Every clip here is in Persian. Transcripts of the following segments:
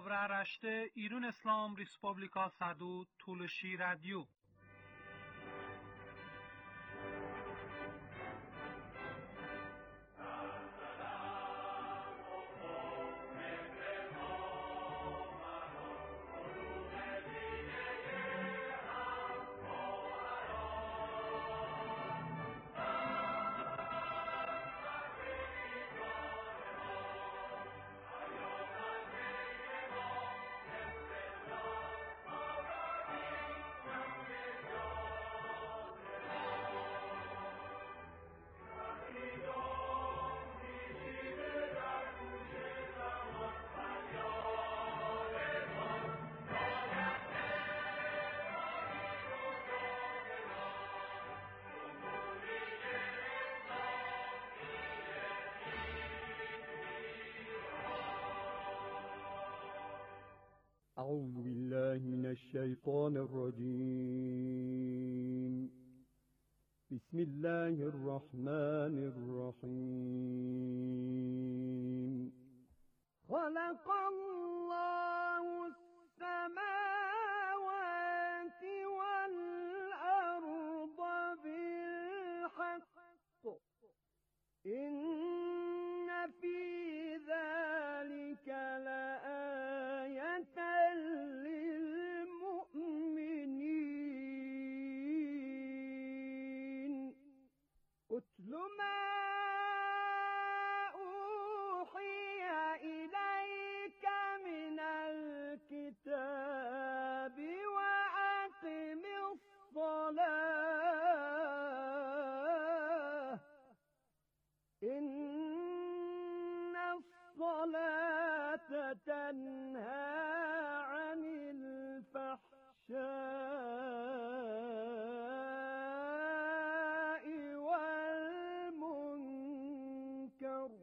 Avra Rashte Irun Islam Respublika Sadu Tulushi Radio. أعوذ بالله من الشيطان الرجيم. بسم الله الرحمن الرحيم. خلق الله السماوات والأرض بالحق إن في ذلك لآية للمؤمنين. اتل ما أوحي إليك من الكتاب وأقم الصلاة إن الصلاة تنهى عن الفحشاء والمنكر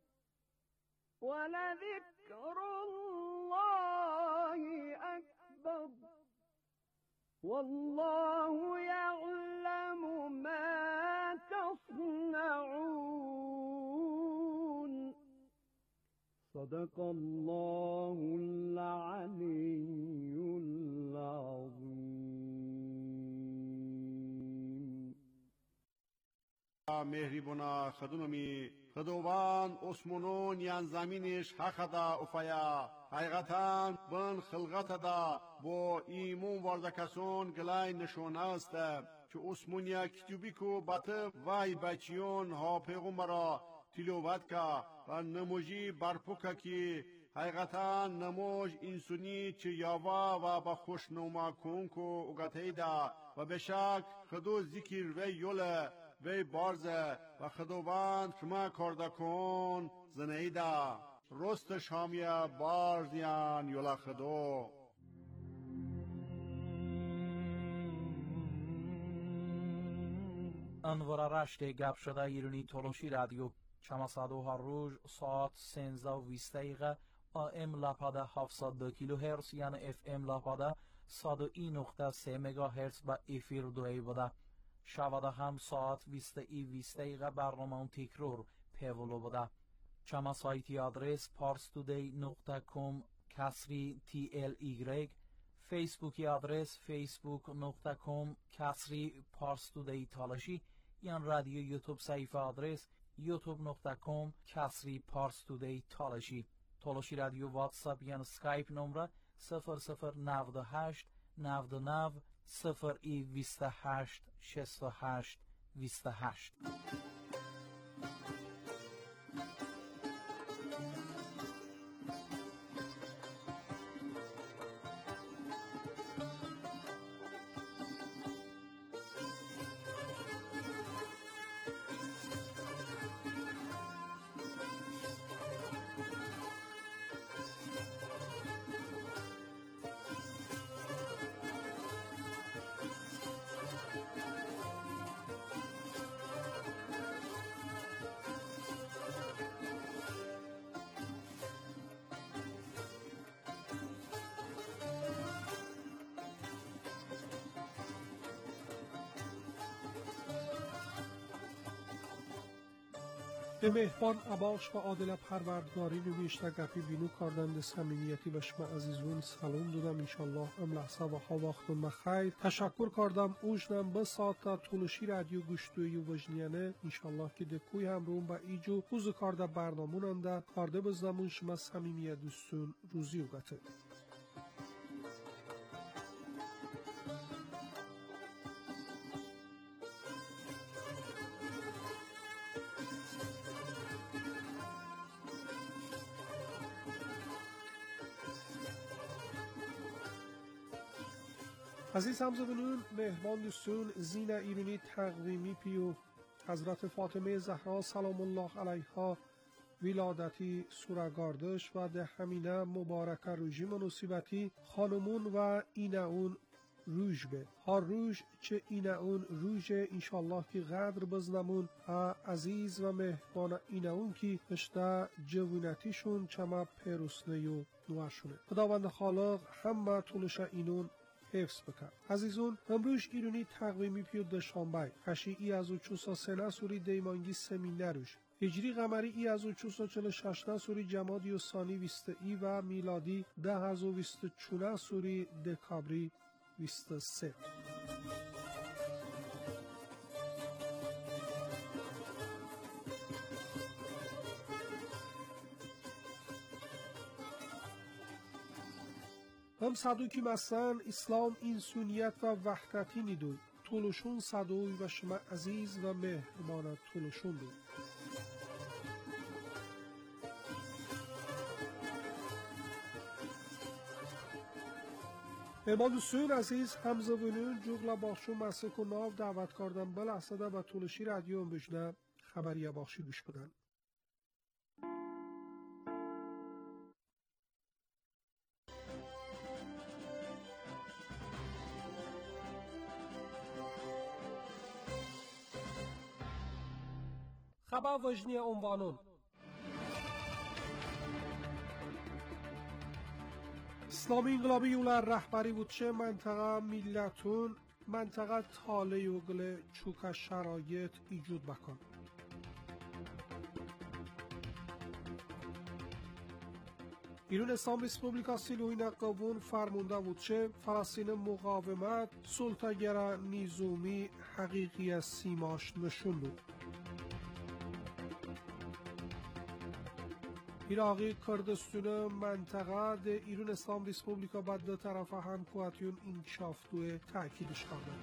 ولذكر الله أكبر والله يعلم ما تصنعون. صدق الله العلي العظيم. مهربونا خدونمی خدوان اسمونون یان زمینش حقدا افیا حقیقتاً بن خلقت دا با ایمون وردکسون گلای نشون است که اسمونیا کتوبی کو بطه وای بچیون ها پیغمبرا تلوت کا و نموجی برپوکا کی حقیقتاً نموج انسونی چه یاوا و با خوشنوما کن کو اگته دا و بشک خدو ذکر و یوله وی بارزه و خدوبان شما کرده کن زنیده رست شامیه بارزیان یولا خدو. انوار رشت گپ شده ایرانی تولوشی رادیو چما صدو هر روز ساعت 13:20 AM لپاده 702 کیلو هرتز یعنی FM لپاده 101.3 مگا هرتز با افیر دوی بوده. شواده هم ساعت 20:20 برنامه تکرار پیولو بوده. چما سایتی آدرس parstoday.com /TLY فیسبوکی آدرس facebook.com /parstoday تالاشی یان رادیو یوتیوب صفحه آدرس youtube.com /parstoday تالاشی. تالاشی رادیو واتساپ یان سکایپ نمره 0098 99 028 68 28. به مهبان اباش و عادل پروردگاری نویشته گپی بینو کردند صمیمیتی و شما عزیزون سلام دادم انشالله ام لحظه و ها وقتون بخیر تشکر کردم اوجنم به ساعت طولشی رادیو گوشتوی و وجنیانه انشالله که دکوی هم روم با ایجو روز کارده برنامون انده کارده بزنمون شما صمیمیت دوستون روزی و گته عزیز همزادانان مهمان دوستون زین ایرانی تقویمی پیو حضرت فاطمه زهرا سلام الله علیها ولادتی سورگاردش و ده همینه مبارک روژی مناسبتی خانمون و اینه اون روژ به ها روژ چه اینه اون روژ انشالله که قدر بزنمون عزیز و مهمان اینه اون که اشته جوونتیشون چما پیروسنه و نوشونه خداوند خالق همه طولش اینون حفظ بکن عزیزون امروز ایرانی تقویمی پیود شنبه هشی ای از 403 سوری دیمانگی سمینروش هجری قمری ای از 446 سوری جمادی و ثانی 20 ای و میلادی 1024 سوری دکابری 23 هم صدوکی مثلا اسلام انسانیت و وحدتی نیدوی طولشون صدوی و شما عزیز و مهربانت طولشون دوی مهمان دوستون عزیز همزبونون جوگلا باخشو مسک و ناو دعوت کردن بل اصده و طولشی رادیو هم بجنه خبری باخشی گوش بدن خبر وجنی عنوانون اسلامی انقلابی یولر رهبری بود چه منطقه ملتون منطقه تاله یوگل چوک شرایط ایجود بکن ایران اسلام ریسپوبلیکا سیلوین قوون فرمونده بود چه فلسطین مقاومت سلطه‌گر نیزومی حقیقی سیماش نشون بود عراقی کردستون منطقه ده ایران اسلام ریسپوبلیکا بعد دو طرف هم کواتیون انکشاف دوی تأکیدش کرده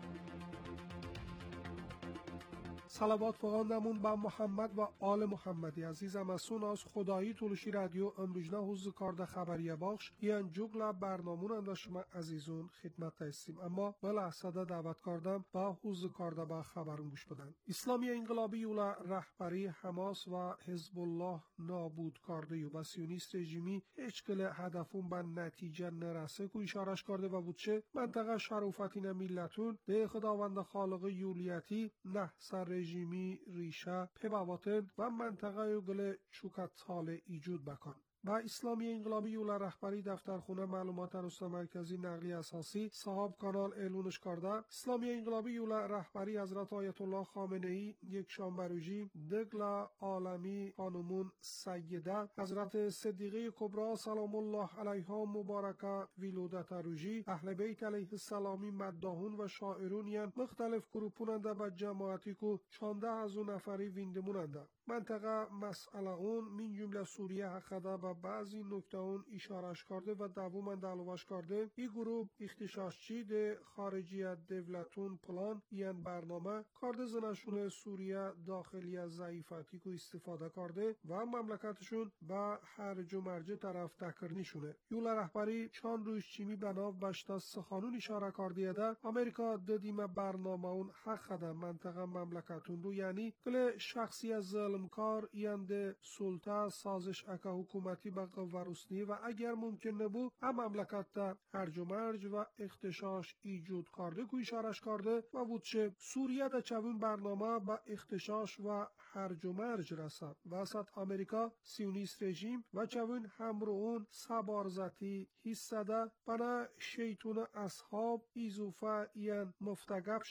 صلوات فقاندمون با محمد و آل محمدی عزیزم از از خدایی طولشی رادیو امروجنه حوز کارده خبریه باخش یعن جوگلا برنامون انده شما عزیزون خدمت هستیم اما بلحصده دعوت کردم با حوز کارده با خبرون گوش بدن اسلامی انقلابی یولا رهبری حماس و حزب الله نابود کرده و سیونیست رژیمی هیچ کل هدفون به نتیجه نرسه که اشارش کرده و بود چه منطقه شرفتین ملتون به خداوند خالق یولیتی نه سر رژیمی ریشه پبواتن و منطقه گل چوکتال ایجود بکن با اسلامی انقلابی یولا رهبری دفترخونه معلومات رسته مرکزی نقلی اساسی صاحب کانال اعلونش کرده اسلامی انقلابی یولا رهبری حضرت آیت الله خامنه ای یک شنبه روزی دگل عالمی خانمون سیده حضرت صدیقه کبرا سلام الله علیها مبارکه ولادت روزی اهل بیت علیه السلامی مداحون و شاعرون یان مختلف گروپوننده و جماعتی که 14,000 نفری ویندموننده منطقه مسئله اون من جمله سوریه حقده و بعضی نکته اون اشارش کرده و دوومند علوش کرده این گروه اختشاشچی ده خارجیت دولتون پلان یعن برنامه کرده زنشون سوریه داخلی ضعیفاتی که استفاده کرده و مملکتشون با هرج و مرج طرف تکرنیشونه یولا رهبری چند روز چیمی بناو بشتا سخانون اشاره کرده ده امریکا دادیم برنامه اون حقده منطقه مملکتون رو یعنی کل شخصی از ظلمکار یعنی سلطه سازش اکا حکومتی با قوه رسنی و اگر ممکن نبو هم مملکت تا هرج و مرج و اختشاش ایجود کرده که اشارش کرده و بود چه سوریه دا چوین برنامه با اختشاش و هرج و مرج رسد وسط امریکا سیونیست رژیم و چوین همرو اون سبارزتی حصه ده بنا شیطون اصحاب ایزوفه یعن مفتگب شدن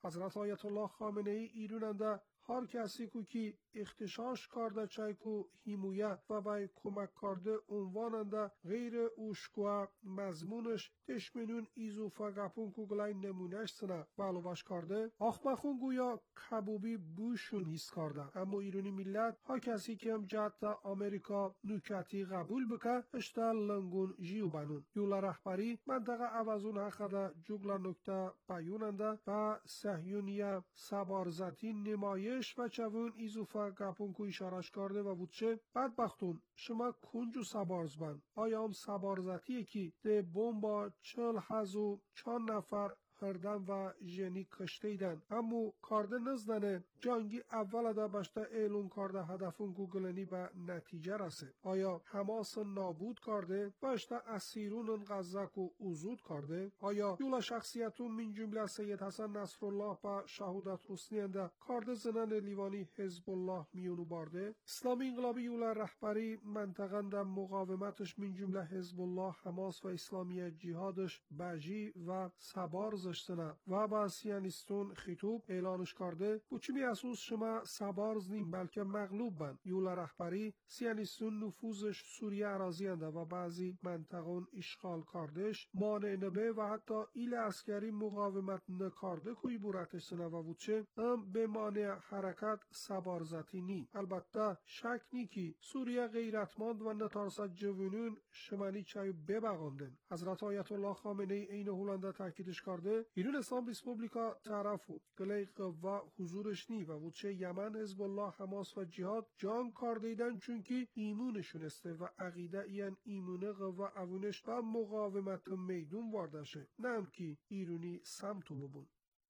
حضرت آیت الله خامنه ای ایروننده هر کسی که اختشاش کرده چایکو هیمویه و وی کمک کرده عنواننده غیر اوشکوه مضمونش تشمنون ایزوفا گپون که گلای نمونش سنه بلوش کرده آخمخون گویا کبوبی بوشون حس کرده. اما ایرونی ملت ها کسی که هم جهت آمریکا نوکتی قبول بکه اشتا لنگون جیو بنون یولا رهبری منطقه عوضون حقده جگل نکته بیوننده و سهیونیه سبارزتی نمایه و چوون ایزوفا گپون که اشارش کرده و بودشه بدبختون شما کنجو سبارز بند آیا هم سبارزتیه که ده بومبا 40,000 نفر هردن و جنی کشته ایدن امو کارده نزدنه جانگی اول دا بشته اعلون کرده هدفون گوگلنی به نتیجه رسه. آیا حماس نابود کرده بشته اسیرون غزک و اوزود کرده؟ آیا یولا شخصیتون من جمله سید حسن نصرالله با شهودت حسنی انده کارده زنن لیوانی حزب الله میونو بارده؟ اسلامی انقلابی یولا رهبری منطقه مقاومتش من جمله حزب الله حماس و اسلامی جهادش بجی و سبارز و با سیانیستون خطوب اعلانش کرده بچمی اسوس شما سبارز نیم بلکه مغلوب بند. یولا رهبری سیانیستون نفوذش سوریه اراضی انده و بعضی منطقون اشغال کردش مانع نبه و حتی ایل اسکری مقاومت نکارده کوی بورتش سنه و بچه هم به مانع حرکت سبارزتی نی. البته شک نی که سوریه غیرتمند و نتارست جوونون شمانی چایو ببغاندن. حضرت آیت الله خامنه ای این هولنده تاکیدش کرده ایران اسلام ریسپوبلیکا طرفو گلی قوا حضورش نی و بودشه یمن حزب الله حماس و جهاد جان کار دیدن چونکی ایمونشون استه و عقیده این ایمونه قوا اوونش و مقاومت میدون واردشه نه هم که ایرونی سمتو ببون.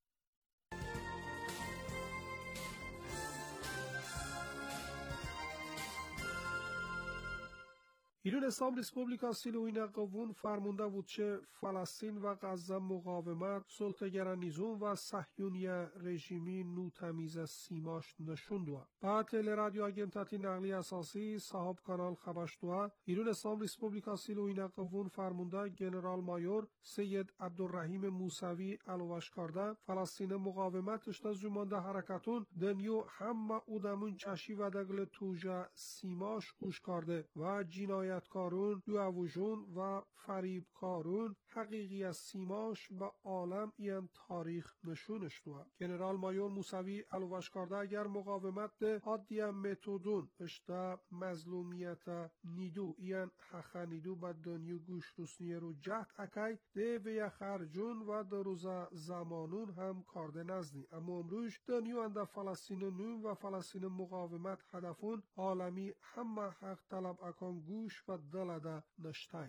ایران اسلام ریسپوبلیکا سیلوین قوون فرمونده بود چه فلسطین و غزه مقاومت سلطه‌گر نیزون و صهیونی رژیمی نو تمیز سیماش نشوندوه. بعد تل رادیو آگنتاتی نقلی اساسی صاحب کانال خبشتوه ایران اسلام ریسپوبلیکا سیلوین قوون فرمونده جنرال مایور سید عبدالرحیم موسوی علوش کرده فلسطین مقاومت اشتا زمانده حرکتون دنیو همه اودمون چشی و دگل توجه سیماش خوش کرده و جنایت کارون دووجون و فریب کارون حقیقی از سیماش و عالم این تاریخ نشونش دوه. جنرال مایور موسوی علوش کرده اگر مقاومت ده عادی متودون اشتا مظلومیت نیدو این حقا نیدو با دنیو گوش روسنی رو جهت اکی ده وی خرجون و در روز زمانون هم کارده نزدی. اما امروز دنیو انده فلسطین نون و فلسطین مقاومت هدفون عالمی همه حق طلب اکان گوش و دلده نشتای.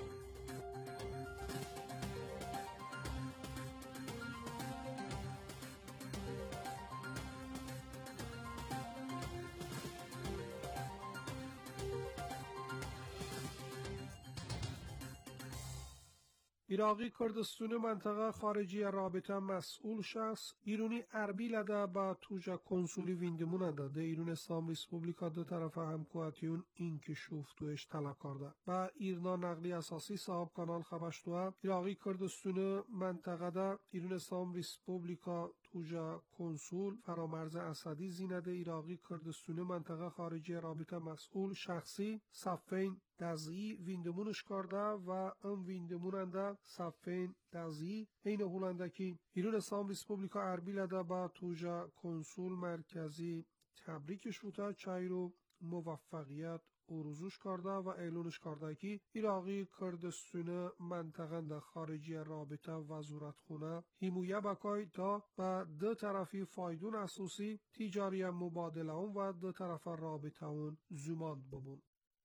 عراقی کردستون منطقه خارجی رابطه مسئول شخص ایرونی اربیل ده با توجه کنسولی ویندمون ده ده ایران اسلام ریسپوبلیکا دو طرف همکواتیون این که شوفتوش طلب کرده. با ایرنا نقلی اساسی صاحب کانال خبشتوه عراقی کردستون منطقه ده ایران اسلام ریسپوبلیکا توجه کنسول فرامرز اسدی زینده عراقی کردستون منطقه خارجی رابطه مسئول شخصی صفین دزی ویندمونش کرده و ام ویندموننده صفین دزی این هولندکی ایران اسلام ریسپوبلیکا اربیل ده با توجه کنسول مرکزی تبریکش بوده چای رو موفقیت اروزوش کرده و اعلانش کرده که عراقی کردستون منطقه ده خارجی رابطه وزارت خونه حمایه بکای تا به دو طرفی فایدون اساسی تجاری مبادله اون و دو طرف رابطه اون زماند ببون.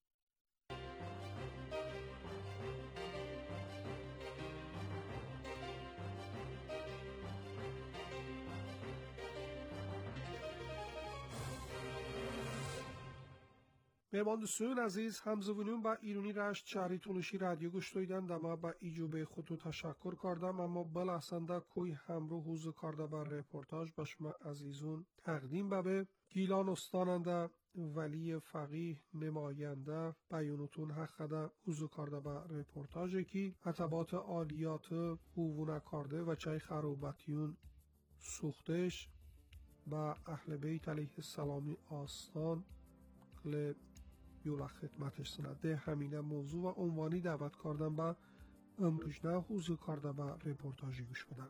مهماندوستان عزیز همزبونون با ایرانی رشت شهری تولشی رادیو گوش دادن دما با ایجوب خود تشکر کردم اما بلحسنده کوی همراه حوز کرده بر رپورتاج با شما عزیزون تقدیم به گیلان استاننده ولی فقیه نماینده بیانتون حق ده حوز کرده بر رپورتاج کی عطبات عالیات هوونه کرده و چای خروبتیون سوختش و اهل بیت علیه السلامی آستان کل یولا خدمتش سنده همینه موضوع و عنوانی دعوت کردم با امروجنه حضور کرده و رپورتاجی گوش بدن.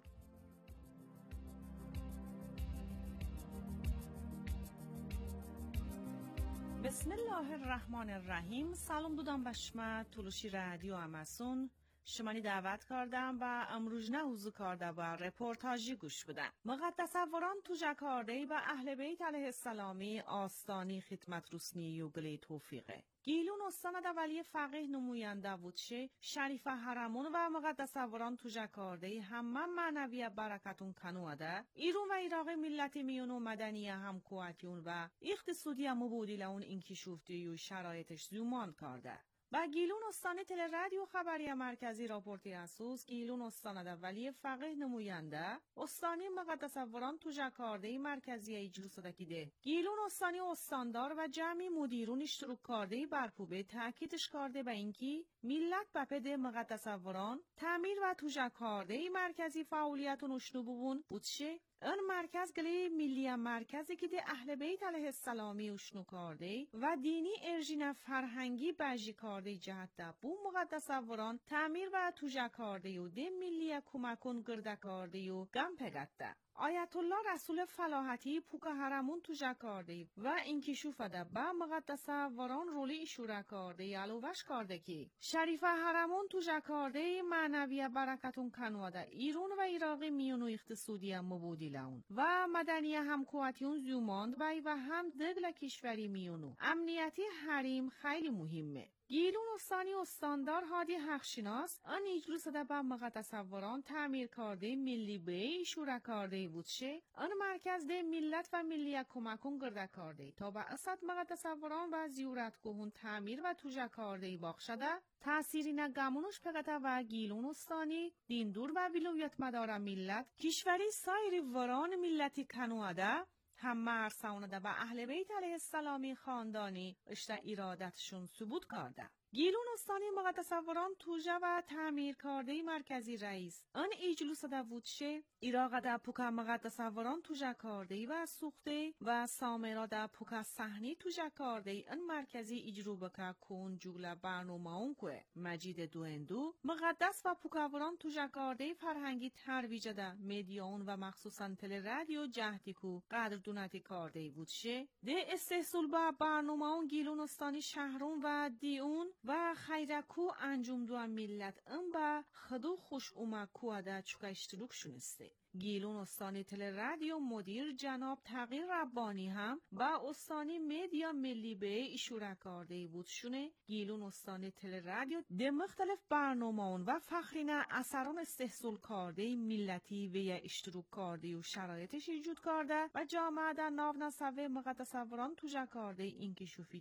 بسم الله الرحمن الرحیم. سلام دودم به شما تولوشی رادیو اماسون. شمانی دعوت کردم و امروجنه حضور کرده و رپورتاجی گوش بدن. مقدسوران تو جکارده و اهل بیت علیه السلامی آستانی خدمت رسنی یوگلی توفیقه. گیلون استاند ولی فقیه نموینده بودشه شریف حرمون و مقدسوران تو جکارده همه معنوی برکتون کنواده ایرون و عراق ملت میون و مدنی هم قوتیون و اقتصادی مبودی لون انکشوفتی و شرایطش زومان کرده. با گیلون استان تل رادیو خبری مرکزی راپورتی اسوس گیلون استاند ولی فقیه نموینده استانی مقدسوران تو جکارده مرکزی اجلس دکیده. گیلون استانی استاندار و جمعی مدیرون اشتراک کرده برپوبه تاکیدش کرده به اینکه ملت به پد مقدسوران تعمیر و تو جکارده مرکزی فعالیتون اشنو ببون بودشه. این مرکز گلی ملی مرکزی که ده اهل بیت علیه السلامی اشنو کرده و دینی ارژین فرهنگی بجی کرده جهت بو مقدسوران تعمیر و توجه کرده و ده ملی کمکون گرده کرده و گم پگده. آیت الله رسول فلاحتی پوک حرمون توجه کرده و انکشوف ده با مقدسوران رولی اشوره کرده علوش کرده که شریف حرمون توجه کرده معنوی برکتون کنواده ایرون و عراق میون و اقتصادی مبودی لون و مدنی هم قوتیون زوماند و هم دگل کشوری میونو امنیتی حریم خیلی مهمه. گیلون استانی استاندار هادی حقشناس آن اجلس ده با مقدسوران تعمیر کرده ملی به شورا کرده بودشه آن مرکز ده ملت و ملی کمکون گرده کرده تا با اسد مقدسوران و زیورت گهون تعمیر و توجه کرده باخشده تأثیری نگمونش پگته و گیلون استانی دیندور و ولایت مدار ملت کشوری سایر وران ملتی کنواده هم مرساونده و اهل بیت علیه السلامی خاندانی اشته ایرادتشون ثبوت کرده. گیلون استانی مقدسوران توجه و تعمیر کرده مرکزی رئیس آن اجلس ده وودشه عراق ده پوکا مقدسوران توجه کرده و سوخته و سامرا ده پوکا صحنی توجه کرده آن مرکزی اجرو بکا کون جوگل برنامه اون که مجید دوندو مقدس و پوکاوران توجه کرده فرهنگی ترویج ده میدیاون و مخصوصا تل رادیو جهدی کو قدردونتی کرده وودشه ده استحصول با برنامه اون گیلون استانی شهرون و دیون و خیرکو انجام دو ملت ام با خدو خوش اومکو ده چکا اشتروک شونسته. گیلون استانی تل رادیو مدیر جناب تغییر ربانی هم با استانی میدیا ملی به اشاره کرده بود شونه گیلون استانی تل رادیو ده مختلف برنامه‌ون و فخرینه اثران استحصال کرده ملتی و یا اشتراک کرده و شرایطش ایجاد کرده و جامعه در ناو نصوه مقدسوران توجه کرده این کشوفی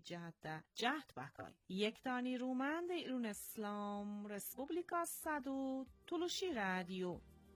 جهت بکای یک دانی رومند ایران اسلام رسپوبلیکا صدو تولوشی رادیو.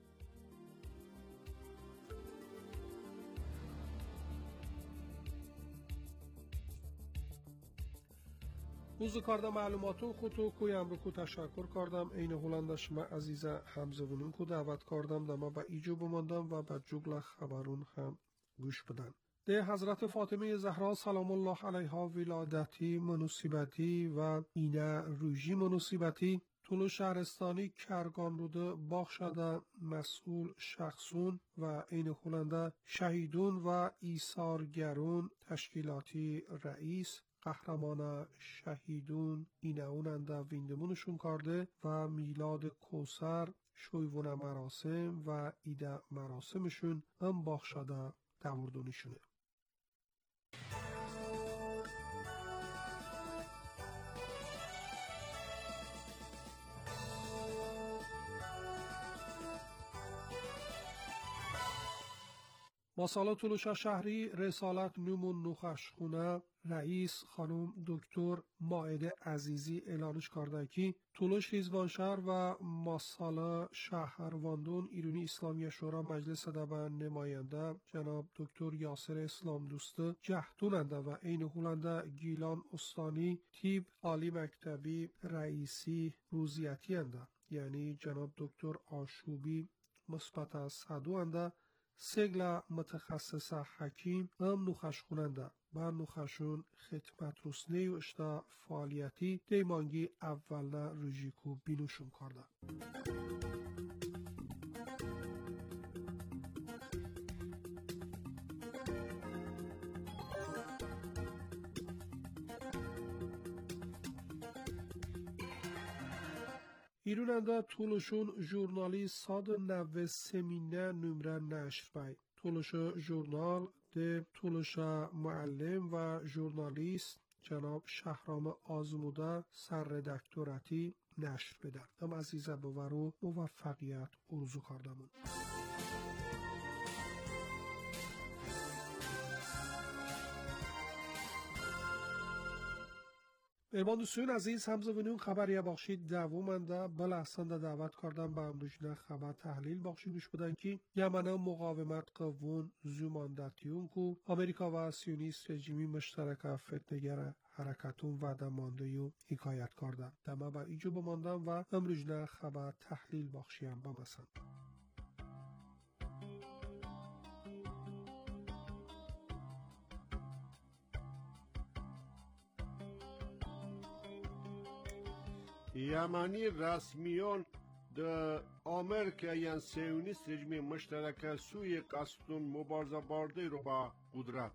روز کردم معلوماتون خودتو کویم رو کو تشکر کردم این هلند شما عزیز همزبونون کو دعوت کردم دما با ایجو بماندم و با جگل خبرون هم گوش بدن. ده حضرت فاطمه زهرا سلام الله علیها ولادتی منوسیبتی و اینه روژی منوسیبتی طول شهرستانی کرگان روده باغ شده مسئول شخصون و این هلند شهیدون و ایثارگرون تشکیلاتی رئیس قهرمان شهیدون اینهونند ویندمونشون کرده و میلاد کوثر شویون مراسم و ایده مراسمشون هم باغ شده دمردونیشونه. ماسالا تولوشا شهری رسالت نمون نوخشخونه رئیس خانم دکتر مائده عزیزی اعلانش کرده که تولوش ریزوانشهر و ماسالا شهرواندون ایرانی اسلامی شورا مجلس دبن نماینده جناب دکتر یاسر اسلام دوسته جهتوننده و این هولنده گیلان استانی تیب عالی مکتبی رئیسی روزیتی انده یعنی جناب دکتر آشوبی مثبت از صدو انده سگل متخصص حکیم ام نخش خوننده بر نخشون خدمت رسنی و اشتا فعالیتی دیمانگی اولنا رژیکو بینوشون کرده. ایروننده طولشون ژورنالیست ساد نوه سمینه نمره نشر بای. طولش ژورنال ده طولش معلم و ژورنالیست جناب شهرام آزموده سر ردکتوراتی نشر بده. ام عزیزه بورو موفقیت ارزو کردمون. مهربان دوستان عزیز همزبانیون خبری بخشید دوامنده بلحسن دعوت کردن به امروجنه خبر تحلیل بخشی گوش بدن که یمنه مقاومت قوون زوماندتیون کو امریکا و سیونیست رژیمی مشترک فتنگر حرکتون وعده مانده و حکایت کردن دمه بر ایجو بماندن و امروجنه خبر تحلیل بخشی هم بمسن. یمنی رسمیان د آمریکا یان سیونیست رژیم مشترک سوی قصدون مبارزه بارده رو با قدرت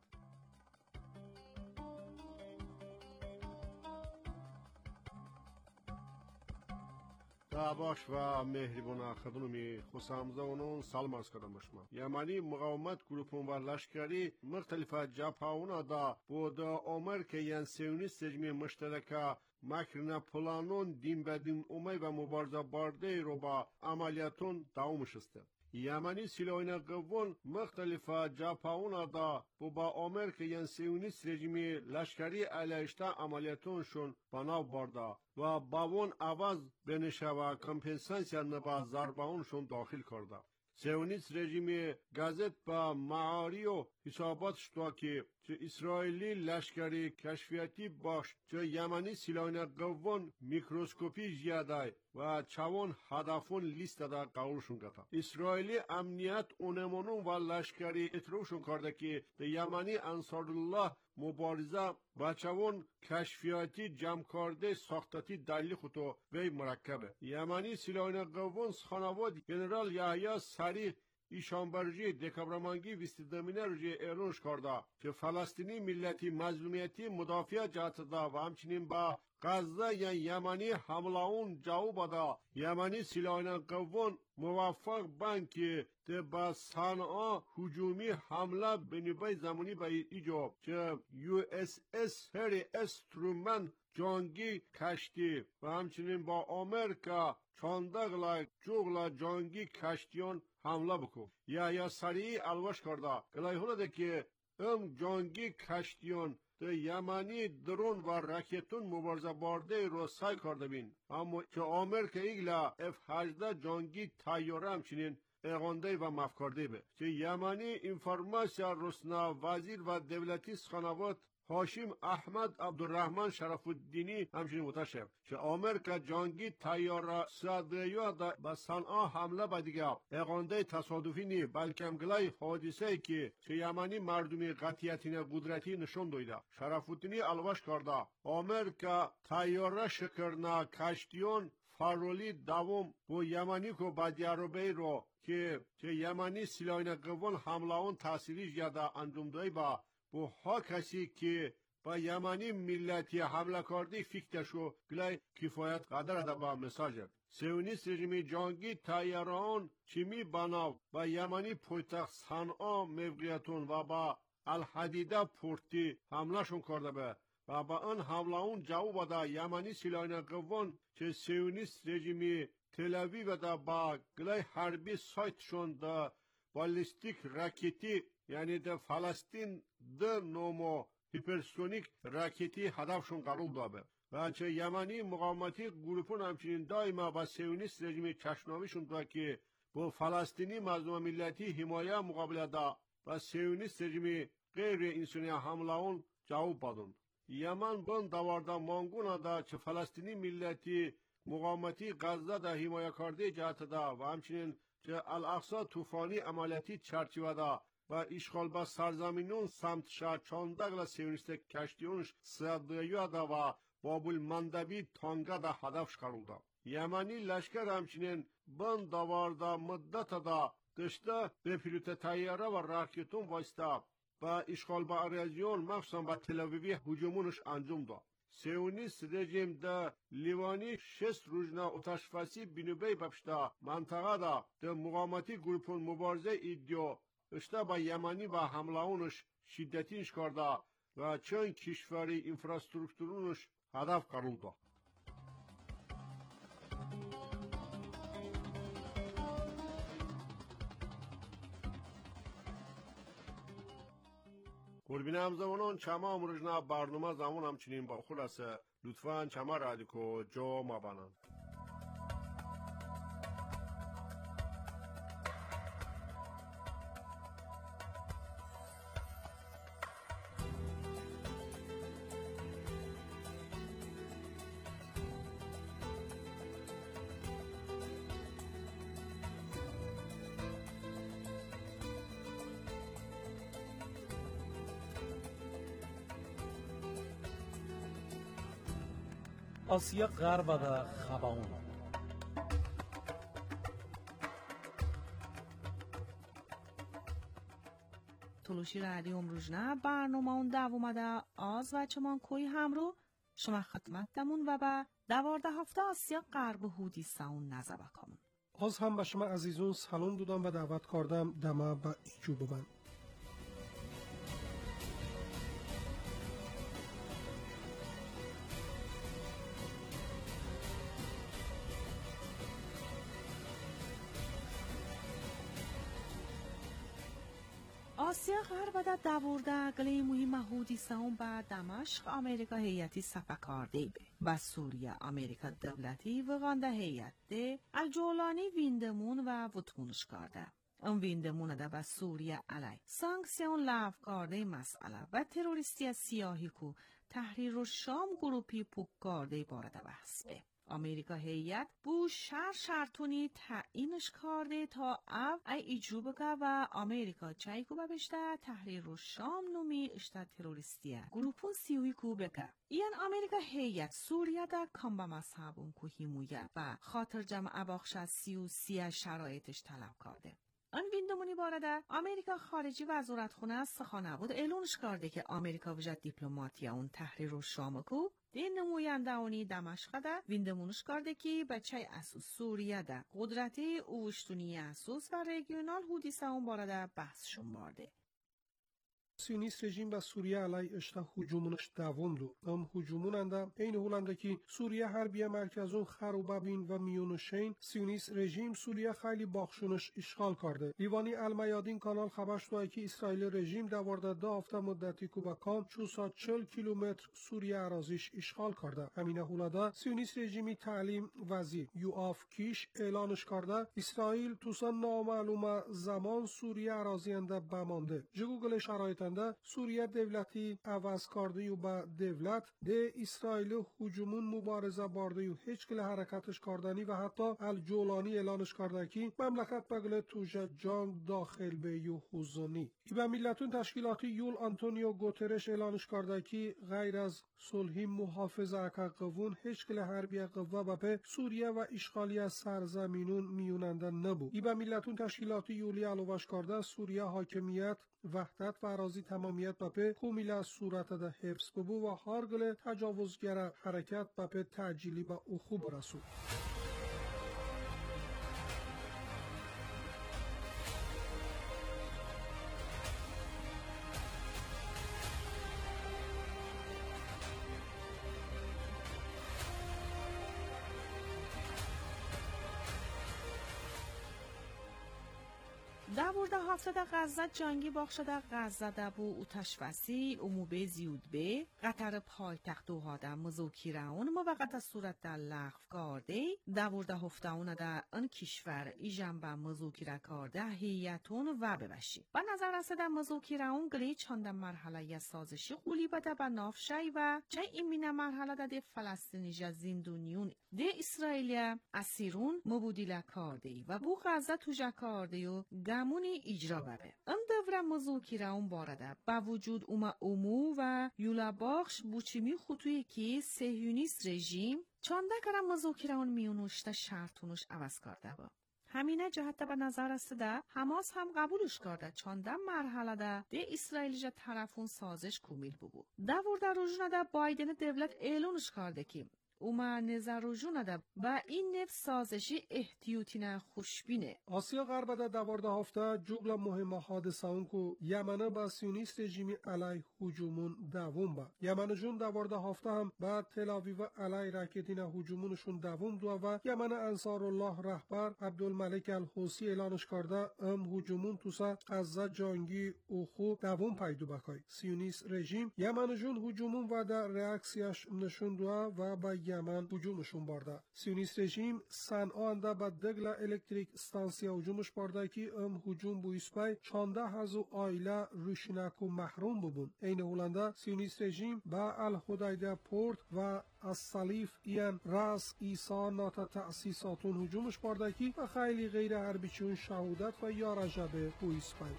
باش و مهربان خدمت خوشامزونون سلام عرض کردم شما. یمنی مقاومت گروپون و لشکری مختلف جبهه‌ها دا بود آمریکا یان سیونیست رژیم مشترک مکرنا پلانون دین بدین اومی و مبارزه بارده رو با عملیاتون دوامش است. یمنی سلاحین قوون مختلف جبهه‌ها دا با آمریکا یان سیونیست رژیم لشکری علیه عملیاتونشون بنا برده و باون عوض بنشه و کمپنساسیون با ضربه‌هاشون داخل کرده. سیونیست رژیم گازت با معاری و حساباتش تو که چه اسرائیلی لشکری کشفیاتی باش چه یمنی سلاحین قوون میکروسکوپی زیاده و چوان هدفون لیست دا قولشون گتا. اسرائیلی امنیت اونمونون و لشکری اتروشون کرده که ده یمنی انصارالله مبارزه با چوان کشفیاتی جمع کرده ساختاتی دلیل خودو وی مرکبه. یمنی سلاحین قوون خانواد جنرال یحیی سریع ایشانبرجی دکابرمانگی ویستدامینه روی اعلانش کرده که فلسطینی ملتی مظلومیتی مدافع جهت دا و همچنین با غزه یا یمنی حمله جواب دا یمنی سلاحین قوون موفق بانکی ده با صنعا هجومی حمله بنیبای زمانی با ایجاب که USS هری اس ترومن جنگی کشتی و همچنین با آمریکا چاندقلا جوغلا جنگی کشتیان حمله بکن. یا سریعی الواش کرده گلایهونه ده که جنگی کشتیان ده یمنی درون و راکتون مبارزه بارده رو سای کرده بین. اما که آمریکا ایگلا F-18 جنگی تایاره همچنین اغانده و مفکرده به. که یمنی انفرماسیا رسنا وزیر و دولتی سخنوات هاشم احمد عبدالرحمن شرف الدینی همچنین متشف که آمریکا جنگی تیاره سادریو به صنعا حمله به دیگه اقانده تصادفی نی بلکه امگلای حادثه ای که یمنی مردمی قطعیتین قدرتی نشون دویده. شرف الدینی الواش کرده آمریکا تیاره شکرنا کشتیون فارولی دوم با یمنی که با دیاروبی رو که یمنی سلاحین قوون حمله اون تاثیری جدا انجام دهی با ها کسی که با یمنی ملتی حمله کردی فکرشو گلای کفایت قدر ده با مساجر. سیونیست رژیم جنگی تایران چیمی بناو با یمنی پویتخت صنعا موقعیتون و با الحدیده پورتی حمله شون کرده به و با آن حمله اون جواب ده یمنی سلاحین قوون که سیونیست رژیمی تل‌آویو و ده با گلای حربی سایتشون ده بالستیک راکتی یعنی ده فلسطین ده نومو هیپرسونیک راکتی هدفشون قبول دابه و چه یمنی مقاومتی گروپون همچنین دائما با سیونیست رژیم چشمنامیشون دا که با فلسطینی مظلوم ملتی حمایه مقابله دا و سیونیست رژیم غیر انسانی حمله اون جواب بدون. یمن بند دوارده مانگونا دا چه فلسطینی ملتی مقاومتی غزه دا حمایه کرده جهت دا و همچنین که الاقصی طوفانی عملیاتی çerçevede ve işgalba سرزمینون سمت شهر چاندگل سیونیست کشتیونش سیادگیو da ve Babul Mandabi tanga da hedef çıkarıldı. Yemeni leşker hemçinin ban davarda müddete da dışta bepilüte tayyara ve raketun vasıta ve işgalba arezyon mefsan ve Tel Aviv'e hücumunuz ancumda. Siyonist rejimde Livani 6 rujna utaşfasi binübey bapşta mantığa da mugamati grubun mübarize iddio işte ba Yemeni ve hamlaunuz şiddetin çıkarda ve çön kişveri infrastrukturunuz hedef karıldı. قربین همزمانان چما امروزنا برنامه زمان همچنین با خلاصه لطفاً چما رادیکو جو مبانند. آسیا غرب و خباون تلوشی رادیو امروزنا برنامه اون دوامده آز و چمان کوی همرو شما خدمتمون و به 12 هفته آسیا غرب هودی ساون نزبه کامون. آز هم به شما عزیزون سلام دادم و دعوت کردم دما به ایجو ببن. آسیا غرب دا 12 گلی مهم هودی ساون با دمشق آمریکا هیئتی صفا کرده به و سوریه آمریکا دولتی و غانده هیئت ده الجولانی ویندمون و وطمونش کرده. اون ویندمون دا و سوریه علی سانکسیون لاف کرده مسئله و تروریستی سیاهی کو تحریر و شام گروپی پوک کرده بارد بحث به. آمریکا هیئت بو شرطونی تعیینش کرده تا ای ایجوب که و آمریکا چای کو ببشته تحریر و شام نومی اشتا تروریستیه گروپون سیوی کو بکه. این آمریکا هیئت سوریه دا کام با مذهبون کو هیمویه و خاطر جمع باخش 33 شرایطش طلب کرده. آن ویندمونی بارده آمریکا خارجی وزارتخونه سخانه بود اعلانش کرده که آمریکا وجد دیپلماتی اون تحریر و شام کو دین نموینده اونی دمشق ده ویندمونش کرده که بچه اسوس سوریه ده قدرتی اوشتونی اسوس و رژیونال هودیسه اون بارده بحثشون بارده. سیونیست رژیم به سوریه علی اشتا هجومونش دوام دو. ام هجوموننده این هولنده که سوریه حربیه مرکزون خروبه بین و میونشین سیونیست رژیم سوریه خیلی باخشونش اشغال کرده. لیوانی المیادین کانال خبر شده که اسرائیل رژیم دوارده 2 هفته مدتی کوبکان 440 کیلومتر سوریه اراضیش اشغال کرده. همین هولنده سیونیست رژیمی تعلیم وزیر یوآف کیش اعلانش کرده اسرائیل توسا نامعلومه زمان سوریه اراضینده بمانده. جگوگل شرایط سوریه دولتی عوض کرده و با دولت ده اسرائیل هجومون مبارزه برده و هیچ کل حرکتش کردنی و حتی الجولانی اعلانش کرده که مملکت بگل توجه جنگ داخل به یو حوزونی. ای به ملتون تشکیلاتی یول آنتونیو گوترش اعلانش کرده که غیر از صلحی محافظه اکا قوون هیچ کل حربی قوه بپه سوریه و اشغالی از سرزمینون میوننده نبو. ای به ملتون تشکیلاتی یولی علوش کرده سوریه حاکمیت وحدت و اراضی تمامیت بپه کومیل صورت ده حفظ ببو و هارگل تجاوزگر حرکت بپه تعجیلی با اخو برسو. Davurda haftada G'azza jangi boshida G'azzada bu utashvasi umube ziyudbe Qatar poytaxt Dohada muzokiraun موقت صورت در لغو کرده davurda haftaunada این کشور ایجنبه مذاکره کرده هیئتون و ببشی به نظر رسیده مذاکراون گلی چند مرحله سازشی قولی بده به نافشی و چه ایمین مرحله ده فلسطینی زندونیون ده اسرائیل اسیرون مبودله کرده و بو غزه توجه کرده و گمونی اجرا ببه این دوره مذاکراون بارده با وجود امو و یولا بخش بوچیمی خطوی که صهیونیست رژیم چانده کرده مذاکراون میونوشته شرطونش عوض کرده با همینه جهت به نظر رسیده حماس هم قبولش کرده چانده مرحله ده اسرائیل جا طرفون سازش کمیل ببو davurda روزنده بایدن دولت اعلانش کرده که اوما نظر رجوع و این نفت سازشی احتیاطی خوشبینه. آسیا غرب در davurda hafta جوگل مهم حادثه اون که یمنه با سیونیست رژیمی علیه هجومون دوم با. یمن جون davurda hafta هم با تل آویو علیه راکتین هجومونشون دوم دو و یمن انصار الله رهبر عبدالملک الحوثی اعلانش کرده هجومون توسا غزه جنگی اوخو دوم پیدو بکای. سیونیست رژیم یمن جون هجومون و در ریاکسیاش نشون دو و با یمن هجومشون برده. سیونیست رژیم صنعا انده با دگل الکتریک استانسیا هجومش برده که هجوم بویس پای 14,000 آیله روشنک و محروم ببون. این هولنده سیونیست رژیم با الهدیده پورت و از صلیف این راس ایسا ناتا تأسیساتون هجومش برده که و خیلی غیر حربی چون شهودت و یا رجب بویس پای.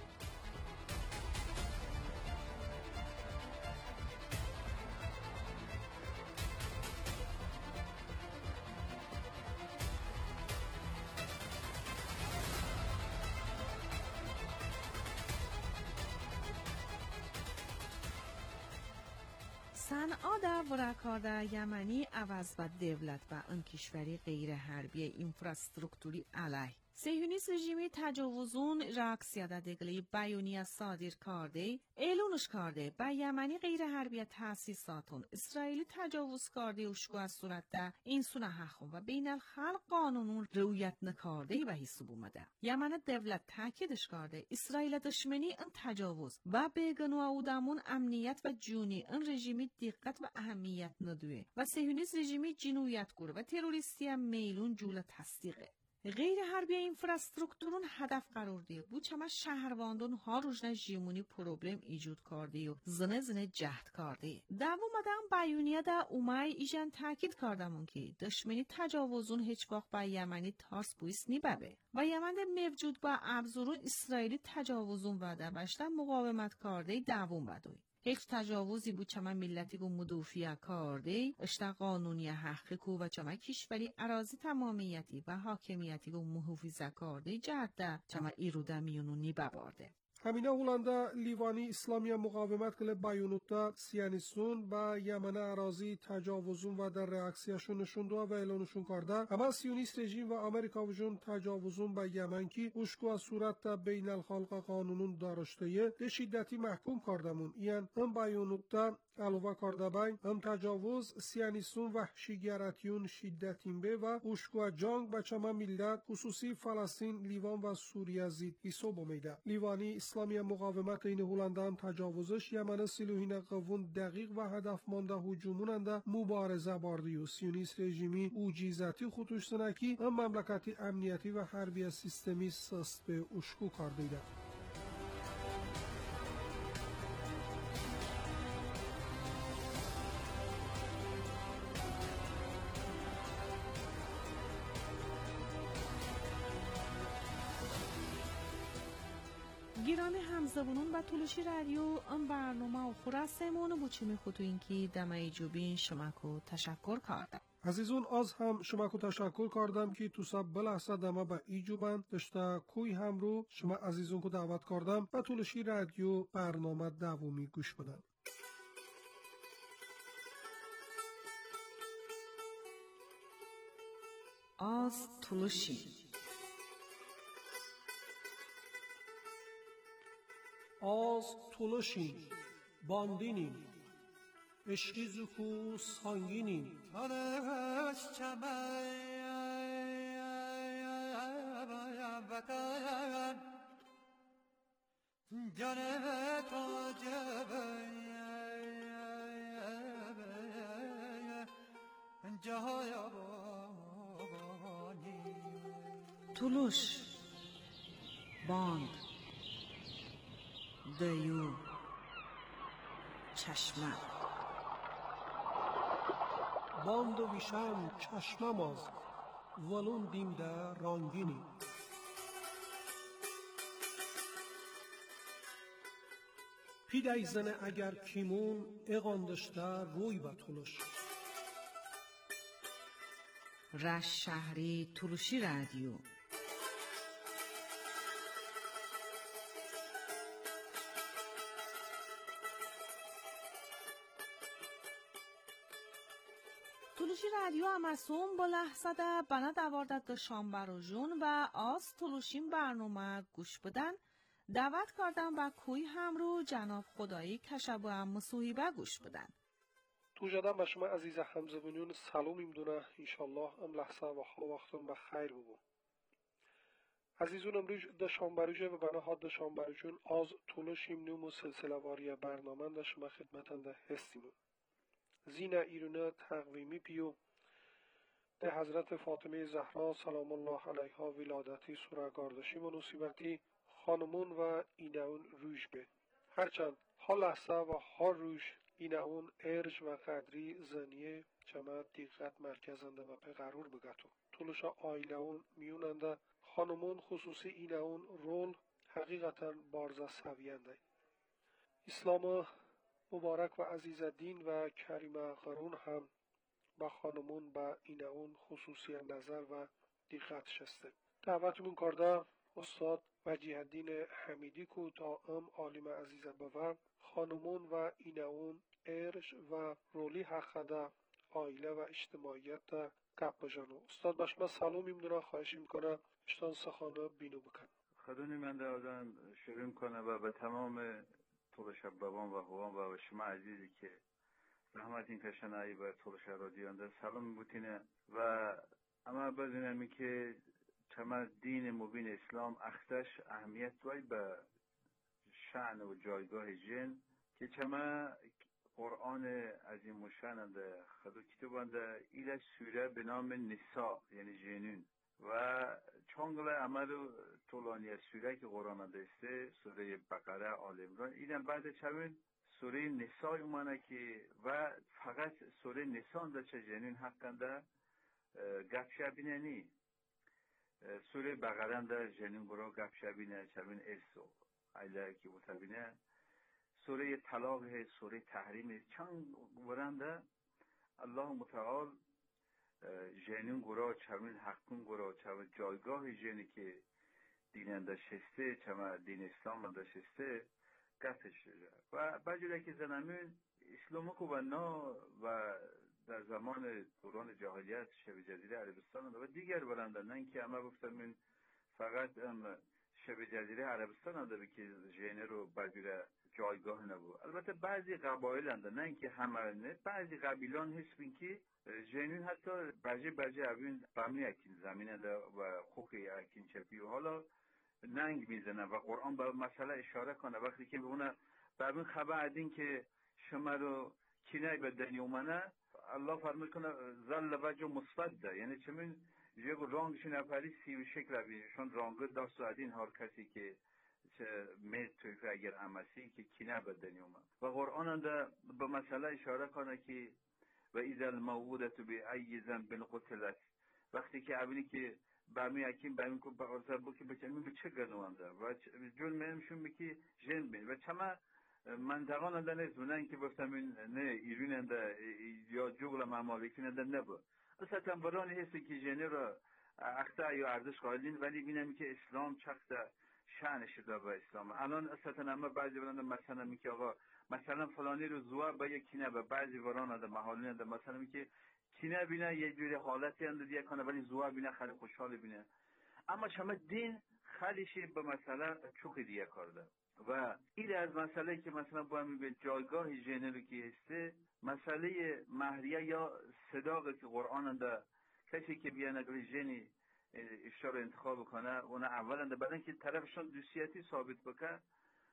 صنعا در ورکارده یمنی عوض و دولت و این کشوری غیر حربی اینفراسترکتوری علیه. صهیونیست رژیمی تجاوزون راکسیاده دگلی بیانیه صادر کرده اعلانش کرده با یمنی غیر حربی تأسیساتون اسرائیلی تجاوز کرده وشکو از صورت ده این سونه حقون و بین الخلق قانونون رعایت نکرده به حساب اومده. یمن دولت تاکیدش کرده اسرائیل دشمنی این تجاوز و بیگانه اودمون امنیت و جونی این رژیمی دقت و اهمیت ندوه و صهیونیست رژیمی جنایت گور و تروریستی هم میلون جول تصدیقه. غیر حربی اینفراسترکتورون هدف قرار ده بود چما شهرواندون ها روزنه جیمونی پروبلم ایجاد کرده و زنه جهد کرده. دوامدن بیانیه ده اومای ایجان تاکید کردمون که دشمنی تجاوزون هیچ وقت با یمنی تارس بویس نیببه و یمن موجود با ابزارون اسرائیلی تجاوزون وعده بشتن مقاومت کرده دوام بدوی. هیچ تجاوزی بود چما ملتی گو مدافع کرده اشتا قانونی حقی کو و چما کشوری اراضی تمامیتی و حاکمیتی گو محافظه کرده جهده چما ایروده میونونی ببارده. همینه هولنده لیوانی اسلامی مقاومت کل بیانوتا سیانیستون با یمن اراضی تجاوزون و در ریاکسیشون نشون دو و اعلانشون کرده. اما سیونیست رژیم و امریکا وجون تجاوزون با یمن کی اشکو از صورت بین الخلق قانونون دارشته ده شدتی محکوم کردمون. این هم بیانوتا علاوه کرده بای هم تجاوز سیانیستون وحشیگراتیون شدتین به و اشکو جنگ با چما ملت خصوصی فلسطین، لیوان و سوریه زید حساب میده. لیوانی اسلامی مقاومت این هولنده هم تجاوزش یمن سلوهین قوون دقیق و هدف مانده هجوموننده مبارزه باردی و سیونیست رژیمی اوجیزتی خودش سنکی هم مملکتی امنیتی و حربی سیستمی سست به اشکو کردیده. گرامی همزبانان و طولشی رادیو این برنامه و خورستمون بوچیمی خودتو اینکی دمای جوبین شمکو تشکر کردم. عزیزون از هم شمکو تشکر کردم که تو سب بلحظه دمه با ایجوبن داشته کوی هم رو شما عزیزون کو دعوت کردم و طولشی رادیو برنامه دوامی گوش بدن. از طولشی از طولشین باندینیم عشقی زکو سانگینیم تولوش باند دیو چشمه باند و ویشم چشمه ماز ولون دیمده رانگینی پیدای زنه اگر کیمون اقاندشته روی به تولوش رش شهری تولوشی رادیو تولوشی رادیو امسون با لحظه ده بنا دواردد ده شامبروژون و آز تولوشین برنامه گوش بدن دعوت کردم با کوی همرو جناب خدایی کشبو هم مسوحیبه گوش بدن. تو جدم به شما عزیز همزبانیون سلام میدونه انشالله ام لحظه و حال وقتون به خیر ببو. عزیزون امروز ده شامبروژه و بنا ها ده شامبروژون آز تولوشیم نوم و سلسله واری برنامه ده شما خدمتن ده هستیم. زینه ایرونه تقویمی پیو ده حضرت فاطمه زهرا سلام الله علیها ولادتی سورگاردشی و نصیبتی خانمون و ایناون روش به هرچند ها لحظه و ها روش ایناون ارج و قدری زنیه چمه دیقت مرکزنده و پقرور بگتو طولش آیلهون میوننده خانمون خصوصی ایناون رول حقیقتا بارزه سوینده اسلام مبارک و عزیز دین و کریم قرون هم با خانمون با ایناون خصوصی نظر و دیقت شسته دعوتمون کرده استاد وجیه الدین حمیدی کو تا عالم عزیز بوا خانمون و ایناون ارش و رولی حقده آیله و اجتماعیت گپ بجانو استاد باش من سلام میمونم خواهش میکنم اشتان سخانه بینو بکن خدونی من در آدم شروع کنه و به تمام طول شب بابان و هوان و شما عزیزی که رحمت این کشن ای به طول شب رادیان در سلام میبوتینه و اما بدونم که چما دین مبین اسلام اختش اهمیت وای به شأن و جایگاه جن که چما قرآن عظیم و شأن ده خدو کتابنده ایل سوره به نام نساء یعنی جنون و چونگل عمل طولانی سوره که قرآن دسته سوره بقره آل عمران ایدن بعد چمین سوره نساء اومانه که و فقط سوره نساء ده چه جنون حقنده گفشه نی سوره بقره ده جنون برا گفشه بینه چمین ارسو ایله که بوده سوره طلاق سوره تحریم چند برنده الله متعال جنون گرا چمین حقون گرا چمین جایگاه جنی که دیننده شسته چمین دین اسلام انده شسته گفتش شده و بجوره که زنمون اسلامو که و در زمان دوران جاهلیت شبه جزیره عربستان و دیگر برنده نه اینکه همه گفتم فقط شبه جزیره عربستان انده که جنه رو بجوره جایگاه نبود البته بعضی قبایل انده نه اینکه همه نه بعضی قبیلان هستن که جنون حتی بجه اوین بمی اکین زمینه ده و خوکی اکین چپی و حالا ننگ میزنه و قرآن به مسئله اشاره کنه وقتی که به اونه بمی خبر ادین که شما رو کینه به دنی اومنه الله فرمود کنه زل وجه مصفد ده یعنی چمین یک رانگش نفری سی و شکل بینه شون رانگه دست و ادین هر کسی که مید تویفه اگر امسی که کینه به دنی اومن و قرآن ده به مسئله اشاره کنه که و اذا الموعودة بأي ذنب قتلت وقتی که اولی که برمی اکیم برمی که بغرزه بو که بچه چه گنوانده و جون مهمشون میکی جن بین و چما منطقان انده نیست و نه اینکه بفتم نه ایرون انده یا جغل ممالکین انده نبو اصلا برانی هستی که جنه را اخته یا ارزش قائلین ولی بینم که اسلام چقدر شأن شده به اسلام الان اصلا همه بعضی برنده مثلا میگه آقا مثلا فلانی رو زوا به یک کینه به بعضی وران ده محالی ده مثلا میگه کینه بینه یه جوری حالتی اند دیگه کنه ولی زوا بینه خیلی خوشحال بینه اما شما دین خیلیش به مسئله چوک دیگه کرده و این از مسئله که مثلا با همین به جایگاه جنری که هسته مسئله مهریه یا صداقه که قرآن ده کسی که بیان اگر جنی اشاره انتخاب کنه اون اولا ده بعدن که طرفشون دوستیتی ثابت بکنه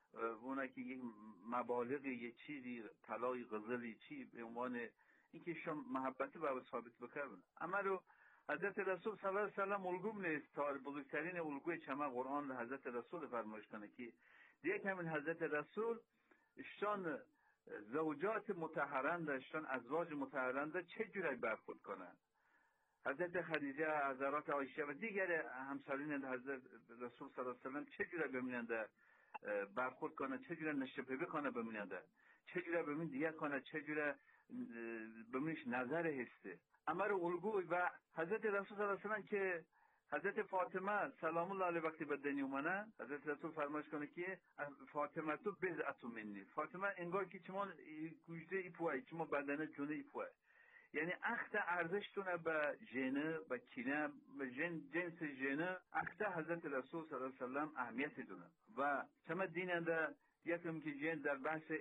اون که یک مبالغ یه چیزی طلای غزلی چی به عنوان اینکه شما محبت باید ثابت بکنن. اما رو حضرت رسول صلی الله علیه و سلم الگوم نیست. بزرگترین الگوی چما قرآن حضرت رسول فرمایش کنه که دیگه همین حضرت رسول اشتان زوجات مطهرند، اشتان ازواج مطهرند چه جوری برخورد کنن. حضرت خدیجه، حضرات عایشه و دیگر همسرین حضرت رسول صلی الله علیه و سلم چه جوری ببیننده برخورد کنه، چه جوری نشپه بکنه ببیننده، چه جوری ببین دیگه کنه، چه جوری ببینش نظر هسته. اما رو الگوی و حضرت رسول صلی الله علیه و سلم که حضرت فاطمه سلام الله علیها وقتی به دنیا اومدن، حضرت رسول فرمایش کنه که فاطمه تو بضعة منی، فاطمه انگار که شما گوشته ایپوه، شما بدن جونه ایپوه، یعنی اخت ارزشتونه به ژنه، به کینه، به جنس ژنه اخت حضرت رسول صلی الله علیه و سلم اهمیت دونه. و شما دیننده یکم که ژن در بحث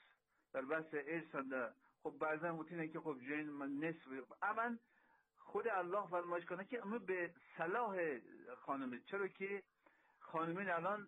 ارث انده، خب بعضا متینه که خب ژن نصف، اما خود الله فرمایش کنه که اما به صلاح خانم، چرا که خانمین الان